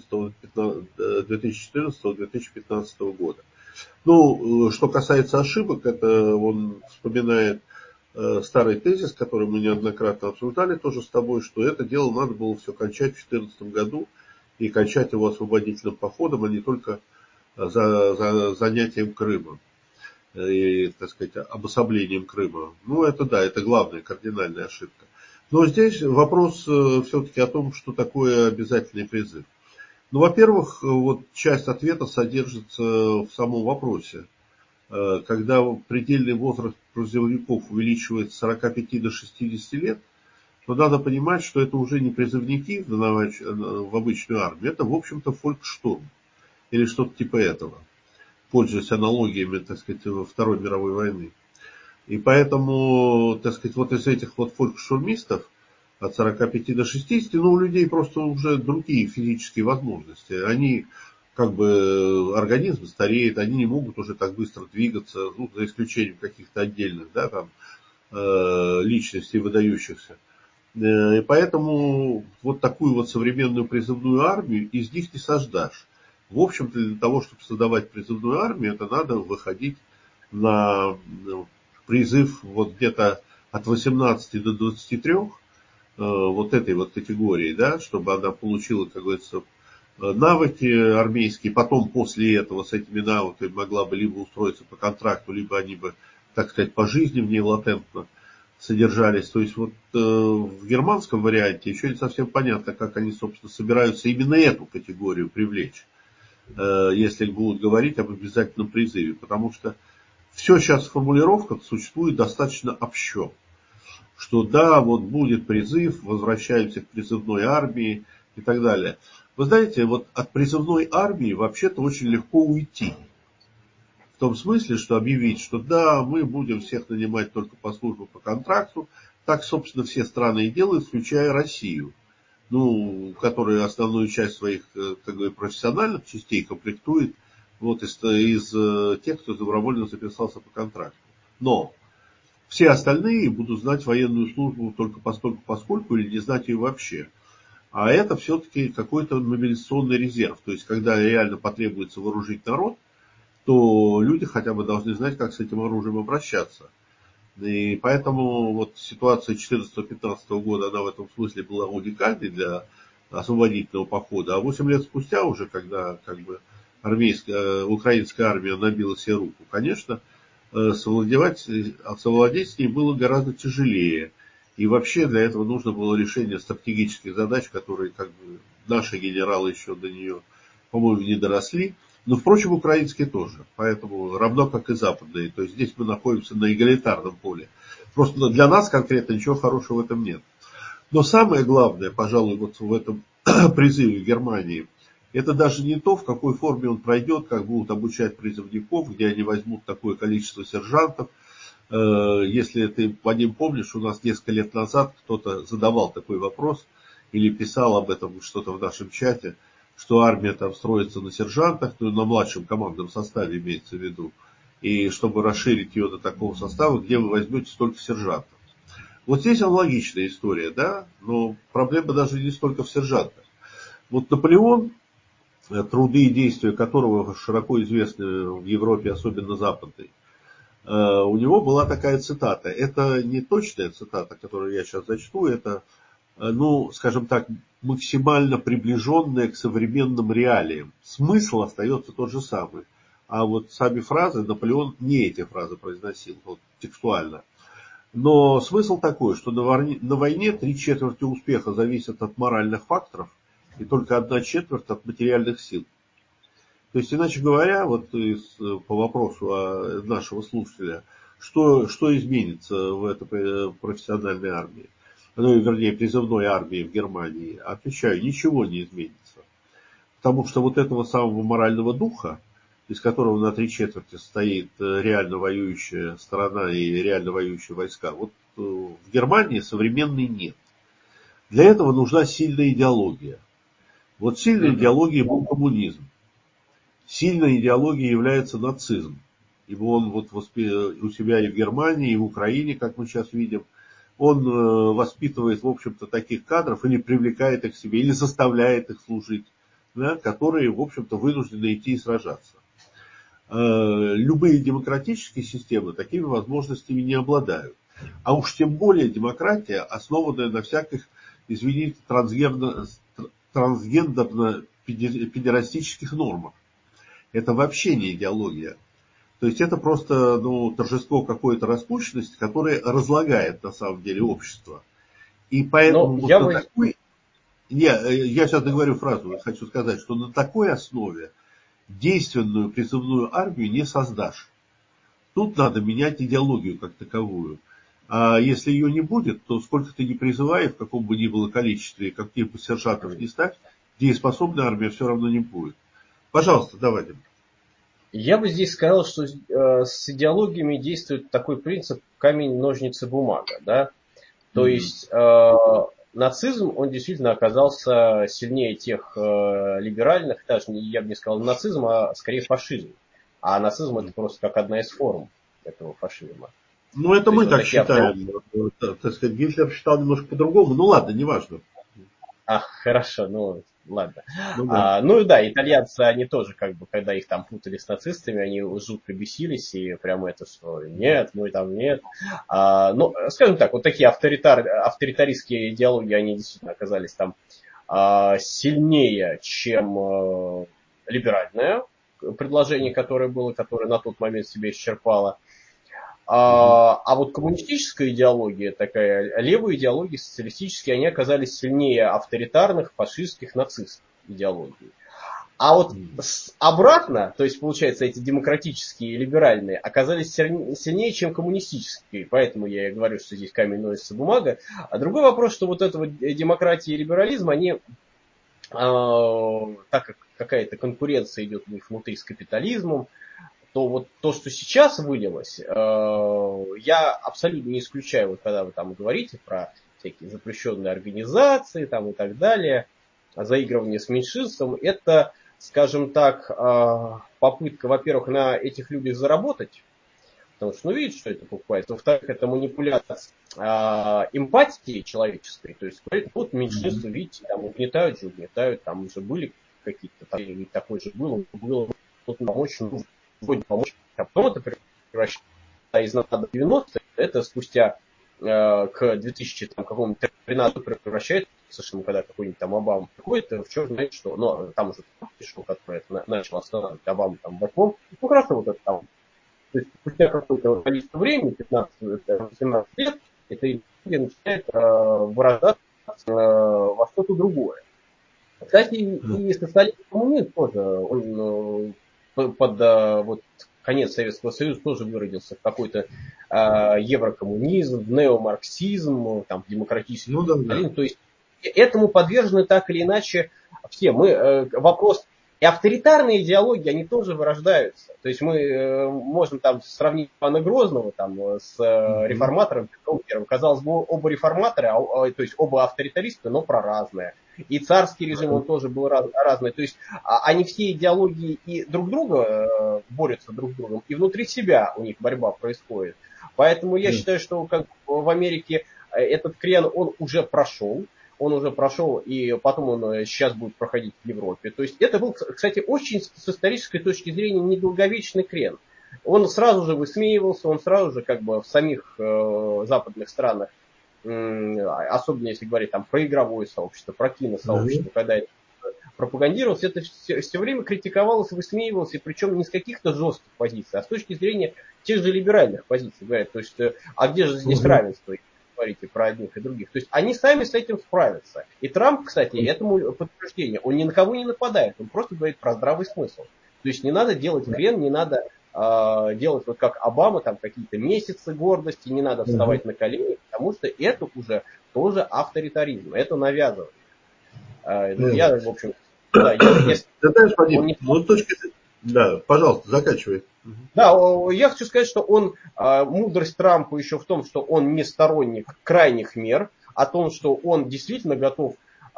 2014-2015 года? Что касается ошибок, это он вспоминает старый тезис, который мы неоднократно обсуждали тоже с тобой, что это дело надо было все кончать в 2014 году и кончать его освободительным походом, а не только за занятием Крыма и, так сказать, обособлением Крыма. Это да, это главная кардинальная ошибка. Но здесь вопрос все-таки о том, что такое обязательный призыв. Во-первых, вот часть ответа содержится в самом вопросе. Когда предельный возраст призывников увеличивается с 45 до 60 лет, то надо понимать, что это уже не призывники в обычную армию, это, в общем-то, фолькштурм или что-то типа этого, пользуясь аналогиями, так сказать, Второй мировой войны. И поэтому, так сказать, вот из этих вот фолькштурмистов от 45 до 60, у людей просто уже другие физические возможности. Они, как бы, организм стареет, они не могут уже так быстро двигаться, за исключением каких-то отдельных, личностей выдающихся. И поэтому вот такую вот современную призывную армию из них не создашь. В общем-то, для того, чтобы создавать призывную армию, это надо выходить на призыв вот где-то от 18 до 23, вот этой вот категории, чтобы она получила, как говорится, навыки армейские, потом после этого с этими навыками могла бы либо устроиться по контракту, либо они бы, так сказать, по жизни в ней латентно содержались. То есть вот в германском варианте еще не совсем понятно, как они, собственно, собираются именно эту категорию привлечь, если будут говорить об обязательном призыве. Потому что все сейчас в формулировках существует достаточно общо. Что да, вот будет призыв, возвращаемся к призывной армии и так далее. Вы знаете, вот от призывной армии вообще-то очень легко уйти. В том смысле, что объявить, что да, мы будем всех нанимать только по службе по контракту. Так, собственно, все страны и делают, включая Россию. Ну, которая основную часть своих, как говорят, профессиональных частей комплектует вот из тех, кто добровольно записался по контракту. Но все остальные будут знать военную службу только постольку, поскольку, или не знать ее вообще. А это все-таки какой-то мобилизационный резерв. То есть, когда реально потребуется вооружить народ, то люди хотя бы должны знать, как с этим оружием обращаться. И поэтому вот ситуация 2014-2015 года, она в этом смысле была уникальной для освободительного похода. А 8 лет спустя уже, когда как бы украинская армия набила себе руку, конечно, совладеть с ней было гораздо тяжелее. И вообще для этого нужно было решение стратегических задач, которые как бы наши генералы еще до нее, по-моему, не доросли. Но, впрочем, украинские тоже. Поэтому равно как и западные. То есть здесь мы находимся на эгалитарном поле. Просто для нас конкретно ничего хорошего в этом нет. Но самое главное, пожалуй, вот в этом призыве Германии, это даже не то, в какой форме он пройдет, как будут обучать призывников, где они возьмут такое количество сержантов. Если ты, Вадим, помнишь, у нас несколько лет назад кто-то задавал такой вопрос или писал об этом что-то в нашем чате, что армия там строится на сержантах, ну, на младшем командном составе имеется в виду, и чтобы расширить ее до такого состава, где вы возьмете столько сержантов. Вот здесь аналогичная история, да, но проблема даже не столько в сержантах. Вот Наполеон, труды и действия которого широко известны в Европе, особенно западной, у него была такая цитата. Это не точная цитата, которую я сейчас зачту, это, ну, скажем так, максимально приближенная к современным реалиям. Смысл остается тот же самый. А вот сами фразы, Наполеон не эти фразы произносил, вот, текстуально. Но смысл такой, что на войне 3/4 успеха зависят от моральных факторов и только 1/4 от материальных сил. То есть, иначе говоря, вот по вопросу нашего слушателя, что изменится в этой профессиональной армии, ну, вернее, призывной армии в Германии? Отвечаю, ничего не изменится. Потому что вот этого самого морального духа, из которого на 3/4 состоит реально воюющая страна и реально воюющие войска, вот в Германии современной нет. Для этого нужна сильная идеология. Вот сильной идеологией был коммунизм. Сильной идеологией является нацизм. Ибо он вот у себя и в Германии, и в Украине, как мы сейчас видим, он воспитывает, в общем-то, таких кадров или привлекает их к себе, или заставляет их служить, да, которые, в общем-то, вынуждены идти и сражаться. Любые демократические системы такими возможностями не обладают. А уж тем более демократия, основанная на всяких, извините, трансгендерно-педерастических нормах. Это вообще не идеология. То есть это просто торжество какой-то распущенности, которое разлагает на самом деле общество. И поэтому вот на такой... я сейчас договорю фразу, я хочу сказать, что на такой основе действенную призывную армию не создашь. Тут надо менять идеологию как таковую. А если ее не будет, то сколько ты не призывай, в каком бы ни было количестве, каких бы сержантов не ставь, дееспособная армия все равно не будет. Пожалуйста, давай. Я бы здесь сказал, что с идеологиями действует такой принцип камень, ножницы, бумага. Да? То есть нацизм, он действительно оказался сильнее тех либеральных, даже я бы не сказал нацизм, а скорее фашизм. А нацизм это просто как одна из форм этого фашизма. Ну, это мы так считаем. Так сказать, Гитлер считал немножко по-другому. Ну, ладно, неважно. Хорошо, ну, ладно. Ну, да. Ну, да, итальянцы, они тоже, как бы, когда их там путали с нацистами, они жутко бесились, и прямо это, что нет, мы там нет. Ну, скажем так, вот такие авторитаристские идеологии, они действительно оказались там сильнее, чем либеральное предложение, которое было, которое на тот момент себя исчерпало. А вот коммунистическая идеология, такая левая идеология, социалистические, они оказались сильнее авторитарных, фашистских, нацистских идеологий. А вот обратно, то есть, получается, эти демократические и либеральные оказались сильнее, чем коммунистические. Поэтому я и говорю, что здесь камень носится бумага. А другой вопрос, что вот эта вот демократия и либерализм, они, так как какая-то конкуренция идет у них внутри с капитализмом, то вот то, что сейчас вылилось, я абсолютно не исключаю, вот когда вы там говорите про всякие запрещенные организации там, и так далее, заигрывание с меньшинством, это, скажем так, попытка, во-первых, на этих людях заработать, потому что, ну, видите, что это покупает. Во-вторых, это манипуляция эмпатии человеческой, то есть, говорит, вот меньшинство, видите, там угнетают, там уже были какие-то, там, такое же было, тут помочь, нужно вроде помочь, а потом это превращается из надо 90 это спустя к 2013 превращается, совершенно, когда какой-нибудь там Обама приходит, в черт знает что, но там уже пришел, который это начал останавливать Обама там боком, ну хорошо, вот это там, то есть спустя какое-то количество времени, 15-18 лет, эта идея начинает вырождаться во что-то другое. Кстати, и социализм коммунизм тоже, он под вот конец Советского Союза тоже выродился в какой-то еврокоммунизм, в неомарксизм, там, в демократический социализм. То есть этому подвержены так или иначе все. Вопрос и авторитарные идеологии, они тоже вырождаются. То есть мы можем там сравнить Ивана Грозного там, с реформатором Петром I. Казалось бы, оба реформаторы, то есть оба авторитаристы, но проразные. И царский режим, он тоже был разный. То есть они все идеологии и друг друга борются друг с другом, и внутри себя у них борьба происходит. Поэтому я считаю, что как в Америке этот крен, он уже прошел, и потом он сейчас будет проходить в Европе. То есть это был, кстати, очень с исторической точки зрения недолговечный крен. Он сразу же высмеивался, он сразу же как бы в самих западных странах, особенно если говорить там про игровое сообщество, про киносообщество, когда это пропагандировалось, это все время критиковалось, высмеивалось, и причем не с каких-то жестких позиций, а с точки зрения тех же либеральных позиций. Говорят, то есть, а где же здесь равенство? Говорите про одних и других. То есть они сами с этим справятся. И Трамп, кстати, этому подтверждение. Он ни на кого не нападает, он просто говорит про здравый смысл. То есть не надо делать крен, не надо делать вот как Обама, там какие-то месяцы гордости, не надо вставать на колени, потому что это уже тоже авторитаризм, это навязывание. Ну, я, в общем, да, если он не... Да, пожалуйста, заканчивай. Да, я хочу сказать, что мудрость Трампа еще в том, что он не сторонник крайних мер, о том, что он действительно готов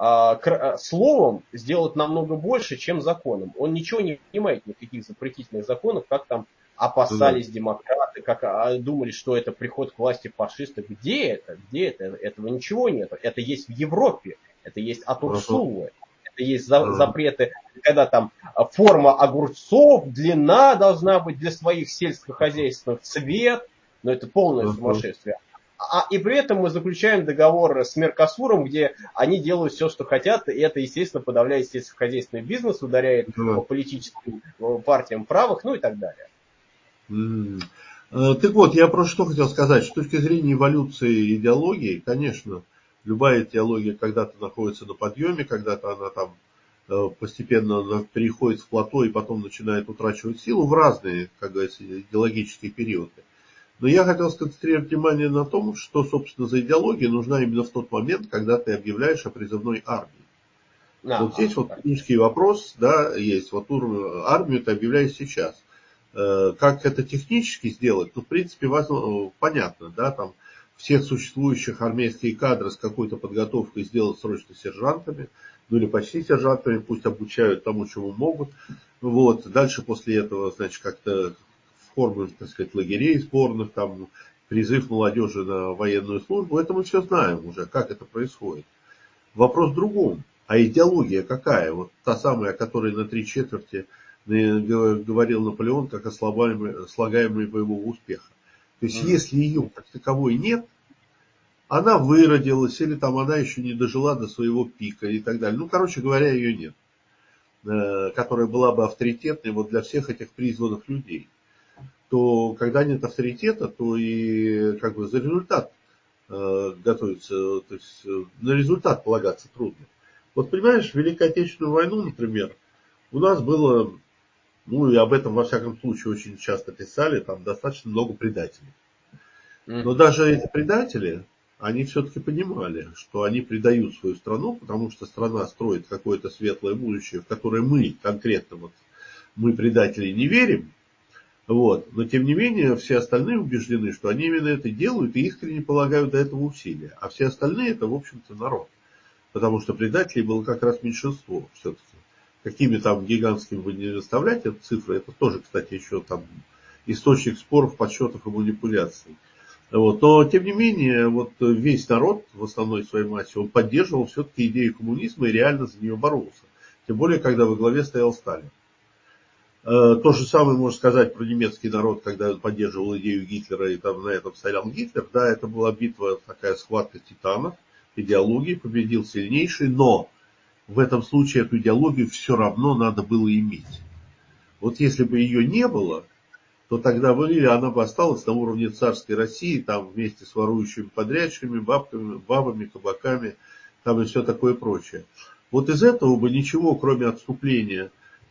словом сделать намного больше, чем законом. Он ничего не понимает, никаких запретительных законов, как там опасались демократы, как думали, что это приход к власти фашистов. Где это? Этого ничего нет. Это есть в Европе, это есть от Урсулы. Это есть запреты, когда там форма огурцов, длина должна быть для своих сельскохозяйственных, цвет, но это полное сумасшествие. И при этом мы заключаем договор с Меркосуром, где они делают все, что хотят, и это, естественно, подавляет сельскохозяйственный бизнес, ударяет по политическим партиям правых, ну и так далее. Так вот, я просто что хотел сказать, с точки зрения эволюции идеологии, конечно, любая идеология когда-то находится на подъеме, когда-то она там постепенно переходит в плато и потом начинает утрачивать силу в разные, как говорится, идеологические периоды. Но я хотел сконцентрировать внимание на том, что, собственно, за идеология нужна именно в тот момент, когда ты объявляешь о призывной армии. Вот здесь вот узкий вопрос, да, есть. Вот армию ты объявляешь сейчас. Как это технически сделать? Ну, в принципе, понятно, да, там всех существующих армейских кадров с какой-то подготовкой сделать срочно сержантами, ну или почти сержантами, пусть обучают тому, чему могут. Вот. Дальше после этого, значит, как-то формы, так сказать, лагерей сборных, там, призыв молодежи на военную службу. Это мы все знаем уже, как это происходит. Вопрос в другом. А идеология какая? Вот та самая, о которой на 3/4 говорил Наполеон, как о слагаемой боевого успеха. То есть, если ее как таковой нет, она выродилась, или там она еще не дожила до своего пика и так далее. Ну, короче говоря, ее нет. Которая была бы авторитетной вот для всех этих призванных людей. то когда нет авторитета, то и как бы за результат готовиться, то есть на результат полагаться трудно. Вот понимаешь, в Великую Отечественную войну, например, у нас было, ну и об этом во всяком случае очень часто писали, там достаточно много предателей. Но даже эти предатели, они все-таки понимали, что они предают свою страну, потому что страна строит какое-то светлое будущее, в которое мы конкретно, вот, мы предатели не верим. Вот. Но тем не менее, все остальные убеждены, что они именно это делают и искренне полагают до этого усилия. А все остальные это, в общем-то, народ. Потому что предателей было как раз меньшинство все-таки. Какими там гигантскими бы не выставлять эту цифру, это тоже, кстати, еще там источник споров, подсчетов и манипуляций. Вот. Но, тем не менее, вот весь народ в основной своей массе, он поддерживал все-таки идею коммунизма и реально за нее боролся. Тем более, когда во главе стоял Сталин. То же самое можно сказать про немецкий народ, когда он поддерживал идею Гитлера, и там на этом стоял Гитлер. Да, это была битва, такая схватка титанов, идеологии, победил сильнейший, но в этом случае эту идеологию все равно надо было иметь. Вот если бы ее не было, то тогда она бы осталась на уровне царской России, там вместе с ворующими подрядчиками, бабами, кабаками, там и все такое прочее. Вот из этого бы ничего, кроме отступления,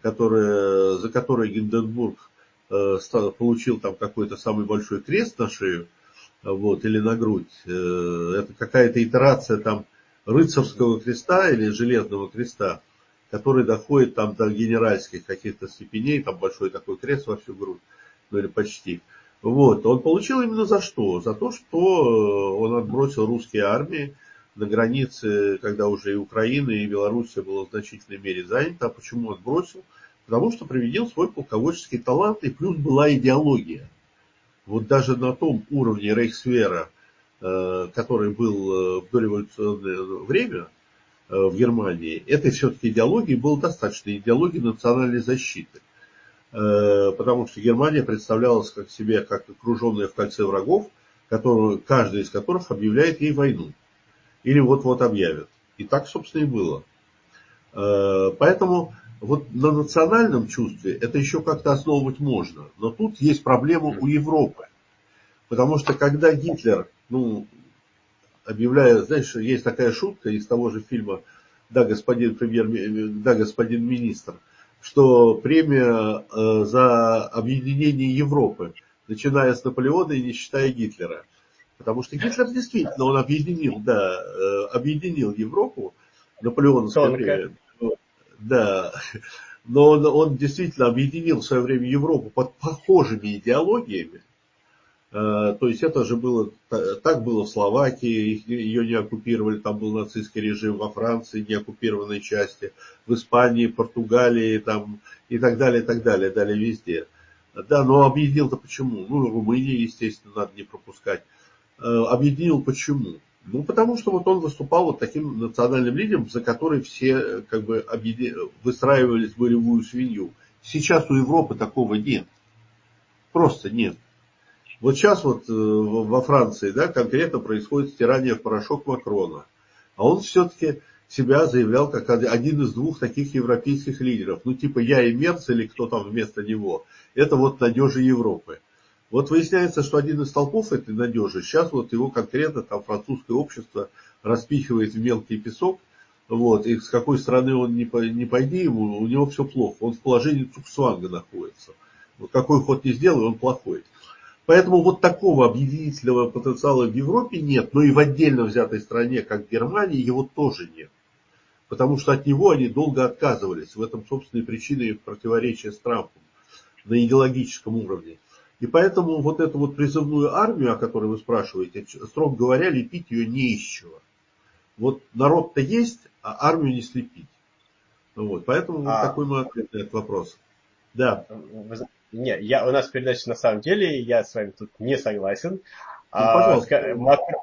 за которое Гинденбург получил там какой-то самый большой крест на шею, вот, или на грудь, это какая-то итерация там рыцарского креста или железного креста, который доходит там до генеральских каких-то степеней, там большой такой крест во всю грудь, ну или почти. Вот, он получил именно за что? За то, что он отбросил русские армии на границе, когда уже и Украина, и Белоруссия была в значительной мере занята. А почему отбросил? Потому что приведил свой полководческий талант, и плюс была идеология. Вот даже на том уровне рейхсвера, который был в дореволюционное время в Германии, этой все-таки идеологии было достаточно, идеологии национальной защиты. Потому что Германия представлялась как себе как окруженная в кольце врагов, каждый из которых объявляет ей войну. Или вот-вот объявят. И так, собственно, и было. Поэтому вот на национальном чувстве это еще как-то основывать можно. Но тут есть проблема у Европы. Потому что когда Гитлер, объявляет, знаешь, есть такая шутка из того же фильма «Да, господин министр», что премия за объединение Европы, начиная с Наполеона и не считая Гитлера. Потому что Гитлер действительно, он объединил Европу, наполеоновская премия. Да, но он действительно объединил в свое время Европу под похожими идеологиями. То есть это же было, так было в Словакии, ее не оккупировали, там был нацистский режим, во Франции не оккупированной части, в Испании, Португалии там, и так далее, далее везде. Да, но объединил-то почему? Румынии, естественно, надо не пропускать. Объединил почему? Потому что вот он выступал вот таким национальным лидером, за который все как бы выстраивались в боевую свинью. Сейчас у Европы такого нет. Просто нет. Вот сейчас вот во Франции, да, конкретно происходит стирание в порошок Макрона. А он все-таки себя заявлял как один из двух таких европейских лидеров. Типа я и Мерц или кто там вместо него. Это вот надежи Европы. Вот выясняется, что один из столпов этой надежи, сейчас вот его конкретно там французское общество распихивает в мелкий песок. Вот, и с какой стороны он не пойди ему, у него все плохо. Он в положении цугцванга находится. Вот какой ход не сделай, он плохой. Поэтому вот такого объединительного потенциала в Европе нет, но и в отдельно взятой стране, как Германия, его тоже нет. Потому что от него они долго отказывались. В этом, собственно, и причина их противоречия с Трампом на идеологическом уровне. И поэтому вот эту вот призывную армию, о которой вы спрашиваете, строго говоря, лепить ее не из чего. Вот народ-то есть, а армию не слепить. Вот, поэтому вот такой мой ответ на этот вопрос. Да. Нет, у нас передача на самом деле, я с вами тут не согласен. Пожалуйста.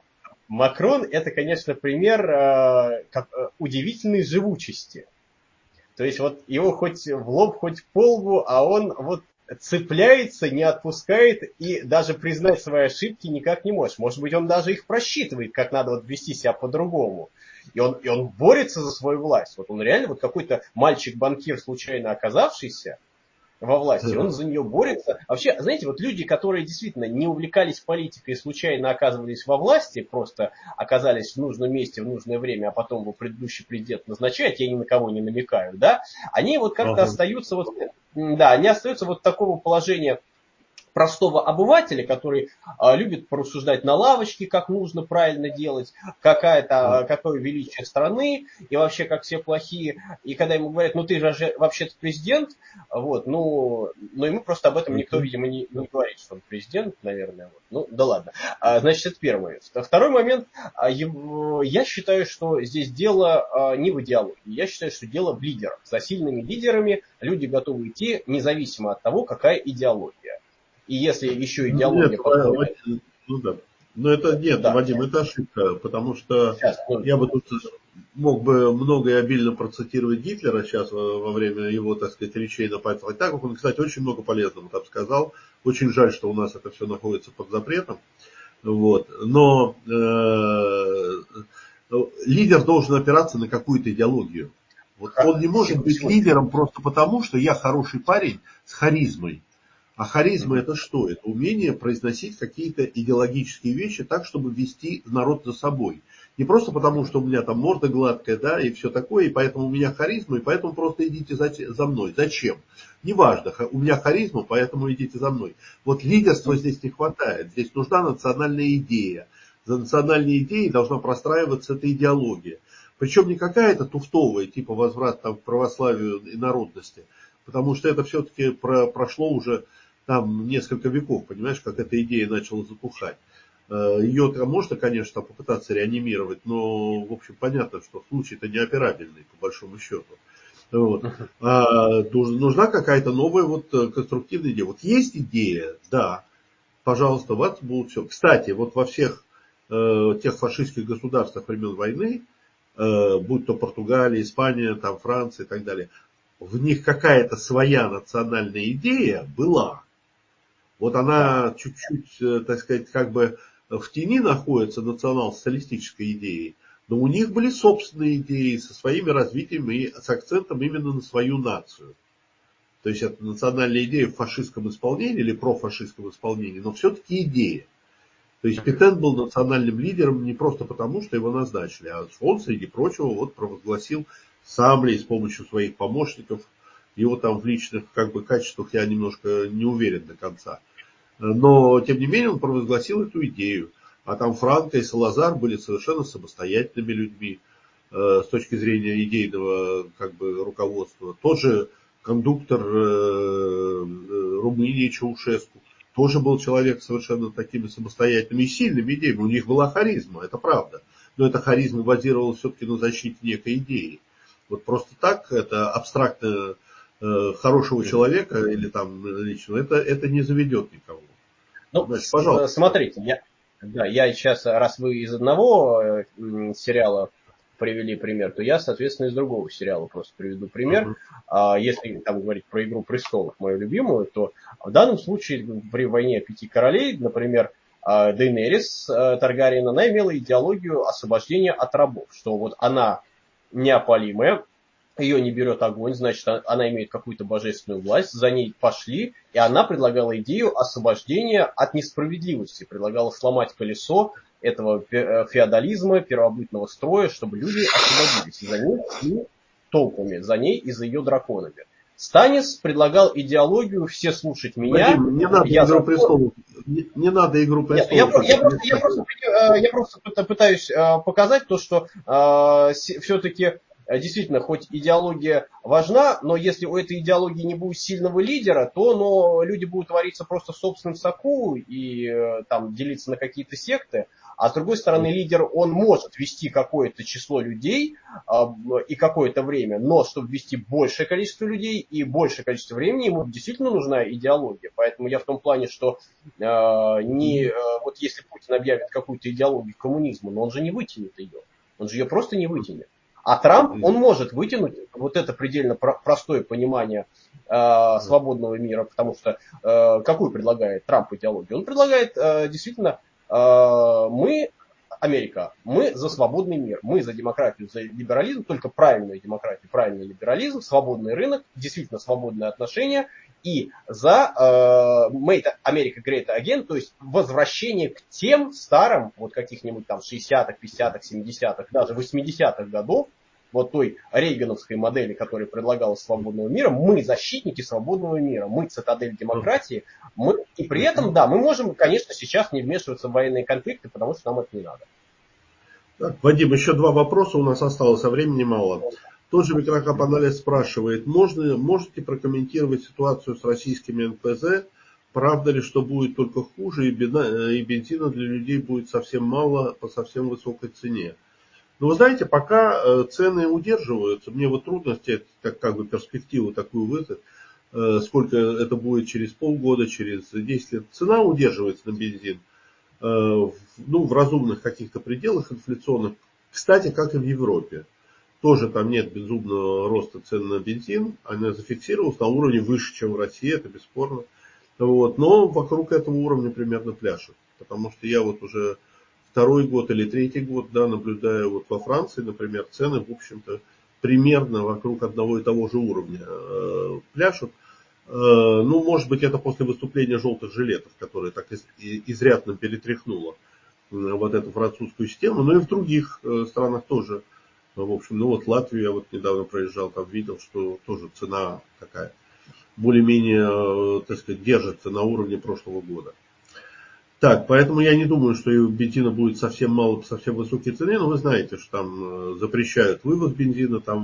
Макрон это, конечно, пример удивительной живучести. То есть вот его хоть в лоб, хоть по лбу, а он вот цепляется, не отпускает и даже признать свои ошибки никак не может. Может быть, он даже их просчитывает, как надо вот вести себя по-другому. И он борется за свою власть. Вот он реально вот какой-то мальчик-банкир, случайно оказавшийся, во власти, он за нее борется. Вообще, знаете, вот люди, которые действительно не увлекались политикой и случайно оказывались во власти, просто оказались в нужном месте в нужное время, а потом его предыдущий президент назначает, я ни на кого не намекаю, да, они вот как-то остаются вот, да, они остаются вот такого положения простого обывателя, который любит порассуждать на лавочке, как нужно правильно делать, какое величие страны, и вообще как все плохие. И когда ему говорят, ну ты же вообще-то президент, вот, но ему просто об этом никто, видимо, не говорит, что он президент, наверное. Вот. Ну, да ладно. Значит, это первый момент. Второй момент. Я считаю, что здесь дело не в идеологии. Я считаю, что дело в лидерах. За сильными лидерами люди готовы идти независимо от того, какая идеология. И если еще идеология подходит... Ну да. Но это нет, да. Вадим, это ошибка, потому что я бы тут мог бы много и обильно процитировать Гитлера сейчас во время его, так сказать, речей на пальцах. Так как он, кстати, очень много полезного там сказал. Очень жаль, что у нас это все находится под запретом. Вот. Но лидер должен опираться на какую-то идеологию. Вот он не может быть лидером просто потому, что я хороший парень с харизмой. А харизма это что? Это умение произносить какие-то идеологические вещи так, чтобы вести народ за собой. Не просто потому, что у меня там морда гладкая, да, и все такое, и поэтому у меня харизма, и поэтому просто идите за мной. Зачем? Неважно, у меня харизма, поэтому идите за мной. Вот лидерства здесь не хватает. Здесь нужна национальная идея. За национальной идеей должна простраиваться эта идеология. Причем не какая-то туфтовая, типа возврат там, к православию и народности. Потому что это все-таки прошло уже там несколько веков, понимаешь, как эта идея начала затухать. Ее можно, конечно, попытаться реанимировать, но, в общем, понятно, что случай-то неоперабельный, по большому счету. Вот. Нужна какая-то новая вот конструктивная идея. Вот есть идея, да, пожалуйста, у вас будет все. Кстати, вот во всех тех фашистских государствах времен войны, будь то Португалия, Испания, там, Франция и так далее, в них какая-то своя национальная идея была. Вот она чуть-чуть, так сказать, как бы в тени находится национал-социалистической идеей, но у них были собственные идеи со своими развитием и с акцентом именно на свою нацию. То есть это национальная идея в фашистском исполнении или профашистском исполнении, но все-таки идея. То есть Петен был национальным лидером не просто потому, что его назначили, а он, среди прочего, вот провозгласил сам ли с помощью своих помощников, его там в личных как бы качествах я немножко не уверен до конца. Но, тем не менее, он провозгласил эту идею. А там Франко и Салазар были совершенно самостоятельными людьми с точки зрения идейного как бы, руководства. Тот же кондуктор Румынии Чаушеску тоже был человек совершенно такими самостоятельными и сильными идеями. У них была харизма, это правда. Но эта харизма базировалась все-таки на защите некой идеи. Вот просто так, это абстрактно хорошего человека или там личного, это не заведет никого. Ну, значит, пожалуйста. Смотрите, я сейчас, раз вы из одного сериала привели пример, то я, соответственно, из другого сериала просто приведу пример. Если там говорить про «Игру престолов», мою любимую, то в данном случае при «Войне 5 королей», например, Дейенерис Таргариен, она имела идеологию освобождения от рабов, что вот она неопалимая, ее не берет огонь, значит, она имеет какую-то божественную власть, за ней пошли, и она предлагала идею освобождения от несправедливости, предлагала сломать колесо этого феодализма, первобытного строя, чтобы люди освободились. И за ней шли толпами, за ней и за ее драконами. Станис предлагал идеологию «все слушать меня». Вадим, не надо «Игру престолов». Не надо «Игру престолов». Я просто пытаюсь показать то, что все-таки действительно, хоть идеология важна, но если у этой идеологии не будет сильного лидера, то люди будут вариться просто в собственном соку и там делиться на какие-то секты. А с другой стороны, лидер, он может вести какое-то число людей и какое-то время, но чтобы вести большее количество людей и большее количество времени, ему действительно нужна идеология. Поэтому я в том плане, что вот если Путин объявит какую-то идеологию коммунизма, но он же не вытянет ее. Он же ее просто не вытянет. А Трамп, он может вытянуть вот это предельно простое понимание свободного мира, потому что какую предлагает Трамп идеологию? Он предлагает действительно, мы Америка, мы за свободный мир, мы за демократию, за либерализм, только правильную демократию, правильный либерализм, свободный рынок, действительно свободные отношения, и за Make America Great Again, то есть возвращение к тем старым, вот каких-нибудь там 60-х, 50-х, 70-х, даже 80-х годов, вот той рейгановской модели, которая предлагала свободного мира. Мы защитники свободного мира, мы цитадель демократии, и при этом, да, мы можем, конечно, сейчас не вмешиваться в военные конфликты, потому что нам это не надо. Так, Вадим, еще 2 вопроса у нас осталось, а времени мало. Тот же микрокап-анализ спрашивает, можете прокомментировать ситуацию с российскими НПЗ? Правда ли, что будет только хуже и бензина для людей будет совсем мало по совсем высокой цене? Но вы знаете, пока цены удерживаются, мне вот трудно как бы перспективу такую выдать, сколько это будет через полгода, через 10 лет. Цена удерживается на бензин, в разумных каких-то пределах инфляционных. Кстати, как и в Европе. Тоже там нет безумного роста цен на бензин, она зафиксировалась на уровне выше, чем в России, это бесспорно. Вот. Но вокруг этого уровня примерно пляшут. Потому что я вот уже второй год или третий год, да, наблюдаю вот во Франции, например, цены, в общем-то, примерно вокруг одного и того же уровня пляшут. Может быть, это после выступления желтых жилетов, которые так изрядно перетряхнуло вот эту французскую систему, но и в других странах тоже. В общем, Латвию я вот недавно проезжал, там видел, что тоже цена такая, более-менее, так сказать, держится на уровне прошлого года. Так, поэтому я не думаю, что бензина будет совсем мало по совсем высокой цене, но вы знаете, что там запрещают вывоз бензина, там,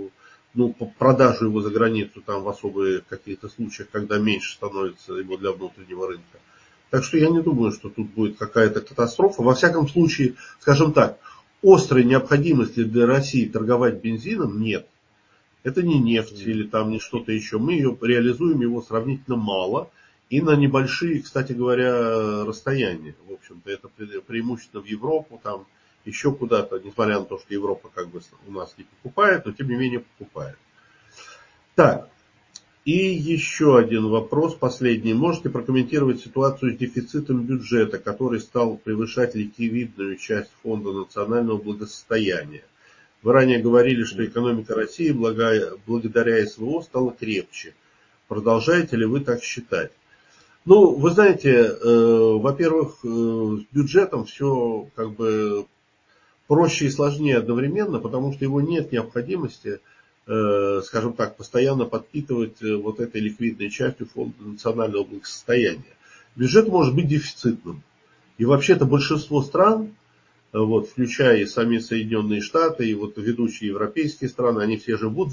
продажу его за границу, там в особых каких-то случаях, когда меньше становится его для внутреннего рынка. Так что я не думаю, что тут будет какая-то катастрофа. Во всяком случае, скажем так, острой необходимости для России торговать бензином нет. Это не нефть или там не что-то еще. Мы реализуем его сравнительно мало и на небольшие, кстати говоря, расстояния. В общем-то, это преимущественно в Европу, там еще куда-то, несмотря на то, что Европа как бы у нас не покупает, но тем не менее покупает. Так, и еще один вопрос, последний. Можете прокомментировать ситуацию с дефицитом бюджета, который стал превышать ликвидную часть Фонда национального благосостояния? Вы ранее говорили, что экономика России благодаря СВО стала крепче. Продолжаете ли вы так считать? Вы знаете, во-первых, с бюджетом все как бы проще и сложнее одновременно, потому что его нет необходимости, скажем так, постоянно подпитывать вот этой ликвидной частью Фонда национального благосостояния. Бюджет может быть дефицитным. И вообще-то большинство стран, включая и сами Соединенные Штаты, и вот ведущие европейские страны, они все живут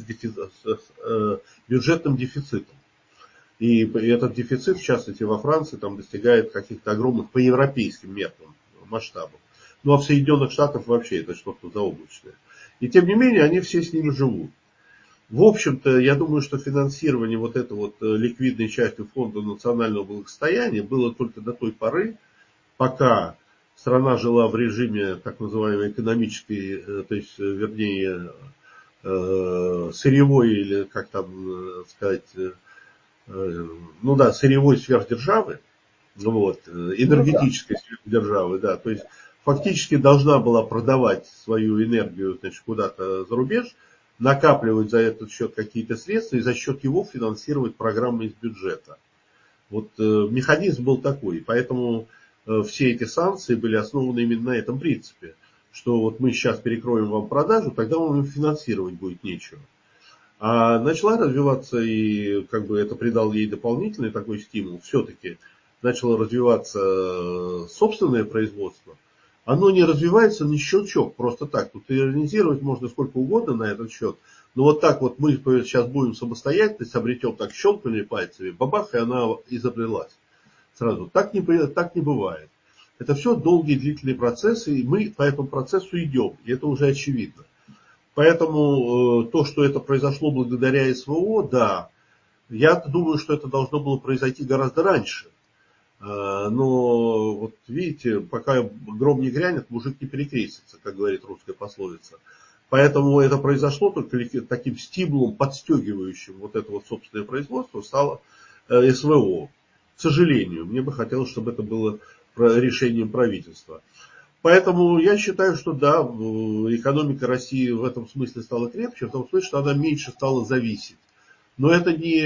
с бюджетным дефицитом. И этот дефицит, в частности, во Франции, там достигает каких-то огромных по европейским меркам масштабов. А в Соединенных Штатах вообще это что-то заоблачное. И тем не менее, они все с ним живут. В общем-то, я думаю, что финансирование вот этой вот ликвидной части Фонда национального благосостояния было только до той поры, пока страна жила в режиме так называемой экономической, то есть, вернее, сырьевой или, как там сказать, сырьевой сверхдержавы, энергетической сверхдержавы, да, то есть фактически должна была продавать свою энергию, значит, куда-то за рубеж, накапливать за этот счет какие-то средства и за счет его финансировать программы из бюджета. Механизм был такой, поэтому все эти санкции были основаны именно на этом принципе, что мы сейчас перекроем вам продажу, тогда вам финансировать будет нечего. А начала развиваться, и как бы это придал ей дополнительный такой стимул, все-таки начало развиваться собственное производство. Оно не развивается ни щелчок, просто так. Тут иронизировать можно сколько угодно на этот счет. Но вот так вот мы сейчас будем самостоятельность, обретем, так щелкнули пальцами, бабах, и она изобрелась сразу. Так не бывает. Это все долгие длительные процессы, и мы по этому процессу идем, и это уже очевидно. Поэтому то, что это произошло благодаря СВО, да, я думаю, что это должно было произойти гораздо раньше. Но видите, пока гром не грянет, мужик не перекрестится, как говорит русская пословица. Поэтому это произошло только таким стимулом, подстегивающим вот это вот собственное производство, стало СВО. К сожалению, мне бы хотелось, чтобы это было решением правительства. Поэтому я считаю, что да, экономика России в этом смысле стала крепче, в том смысле, что она меньше стала зависеть. Но это не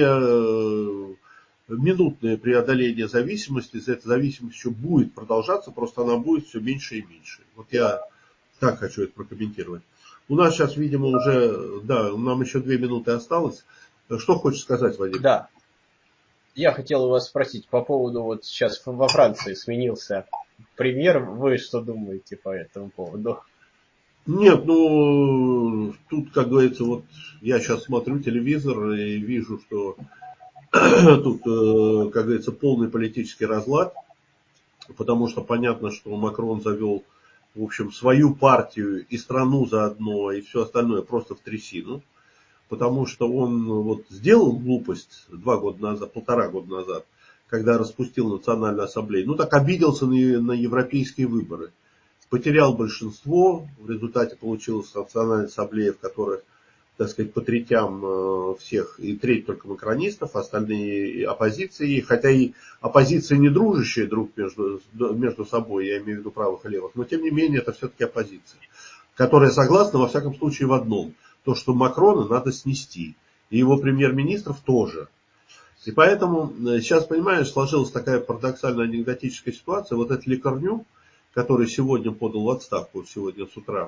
минутное преодоление зависимости, эта зависимость еще будет продолжаться, просто она будет все меньше и меньше. Вот я так хочу это прокомментировать. У нас сейчас, видимо, уже, да, нам еще 2 минуты осталось. Что хочешь сказать, Вадим? Да. Я хотел у вас спросить по поводу, вот сейчас во Франции сменился премьер, вы что думаете по этому поводу? Нет, ну, тут, как говорится, вот я сейчас смотрю телевизор и вижу, что тут, как говорится, полный политический разлад, потому что понятно, что Макрон завел, в общем, свою партию и страну заодно, и все остальное просто в трясину, потому что он вот сделал глупость 2 года назад, 1,5 года назад, когда распустил Национальную ассамблею, ну так обиделся на европейские выборы. Потерял большинство, в результате получилась Национальная ассамблея, в которой, так сказать, по третям всех, и треть только макронистов, остальные оппозиции, хотя и оппозиция не дружащая друг между собой, я имею в виду правых и левых, но тем не менее это все-таки оппозиция, которая согласна во всяком случае в одном, то, что Макрона надо снести, и его премьер-министров тоже. И поэтому сейчас, понимаешь, сложилась такая парадоксальная анекдотическая ситуация, вот этот Лекарню, который сегодня подал в отставку, сегодня с утра,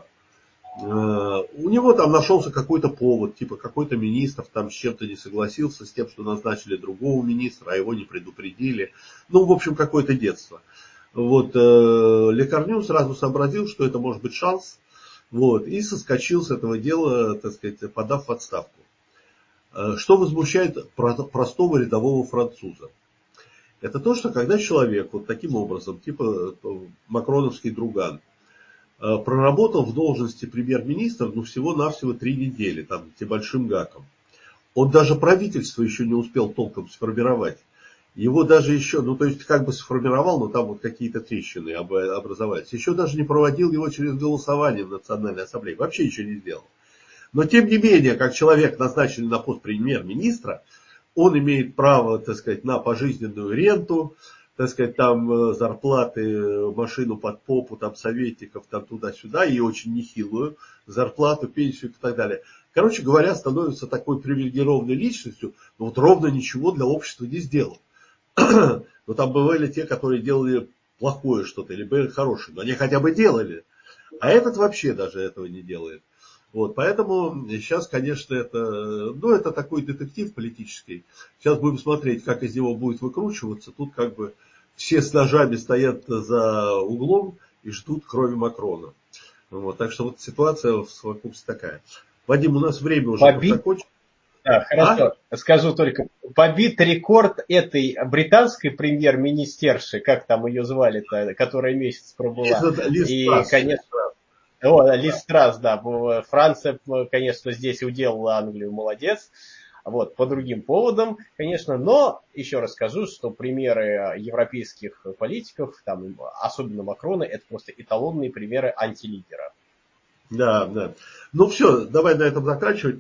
у него там нашелся какой-то повод, типа какой-то министр там с чем-то не согласился, с тем, что назначили другого министра, а его не предупредили. Ну, в общем, какое-то детство. Вот, Лекарню сразу сообразил, что это может быть шанс, вот, и соскочил с этого дела, так сказать, подав в отставку. Что возмущает простого рядового француза? Это то, что когда человек вот таким образом, типа макроновский друган, проработал в должности премьер-министра, ну, всего-навсего 3 недели, там, с большим гаком. Он даже правительство еще не успел толком сформировать. Его даже еще, ну, то есть, как бы сформировал, но там вот какие-то трещины образовались. Еще даже не проводил его через голосование в Национальной ассамблее. Вообще ничего не сделал. Но, тем не менее, как человек, назначенный на пост премьер-министра, он имеет право, так сказать, на пожизненную ренту, так сказать, там зарплаты, машину под попу, там советников, там туда-сюда, и очень нехилую зарплату, пенсию и так далее. Короче говоря, становится такой привилегированной личностью, но вот ровно ничего для общества не сделал. Но там бывали те, которые делали плохое что-то, или были хорошие, но они хотя бы делали. А этот вообще даже этого не делает. Вот, поэтому сейчас, конечно, это, ну, это такой детектив политический. Сейчас будем смотреть, как из него будет выкручиваться. Тут как бы все с ножами стоят за углом и ждут крови Макрона. Вот, так что вот ситуация в совокупности такая. Вадим, у нас время уже закончилось. Да, хорошо. Скажу только, побит рекорд этой британской премьер-министерши, как там ее звали-то, которая месяц пробыла. И, конечно, Лиз Трасс, да, Франция, конечно, здесь уделала Англию, молодец. Вот, по другим поводам, конечно, но еще раз скажу, что примеры европейских политиков, там, особенно Макрона, это просто эталонные примеры антилидера. Да, да. Ну все, давай на этом заканчивать.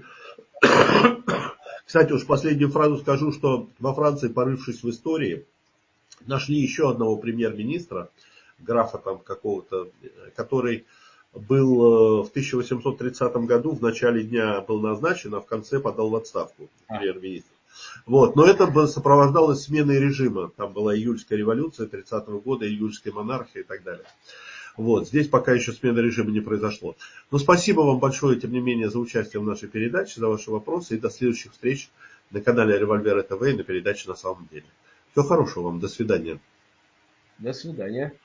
Кстати, уж последнюю фразу скажу, что во Франции, порывшись в истории, нашли еще одного премьер-министра, графа там какого-то, который был в 1830 году, в начале дня был назначен, а в конце подал в отставку премьер-министр. Вот. Но это сопровождалось сменой режима. Там была июльская революция 30-го года, июльская монархия и так далее. Вот. Здесь пока еще смена режима не произошло. Но спасибо вам большое, тем не менее, за участие в нашей передаче, за ваши вопросы. И до следующих встреч на канале Револьвера ТВ и на передаче «На самом деле». Всего хорошего вам. До свидания. До свидания.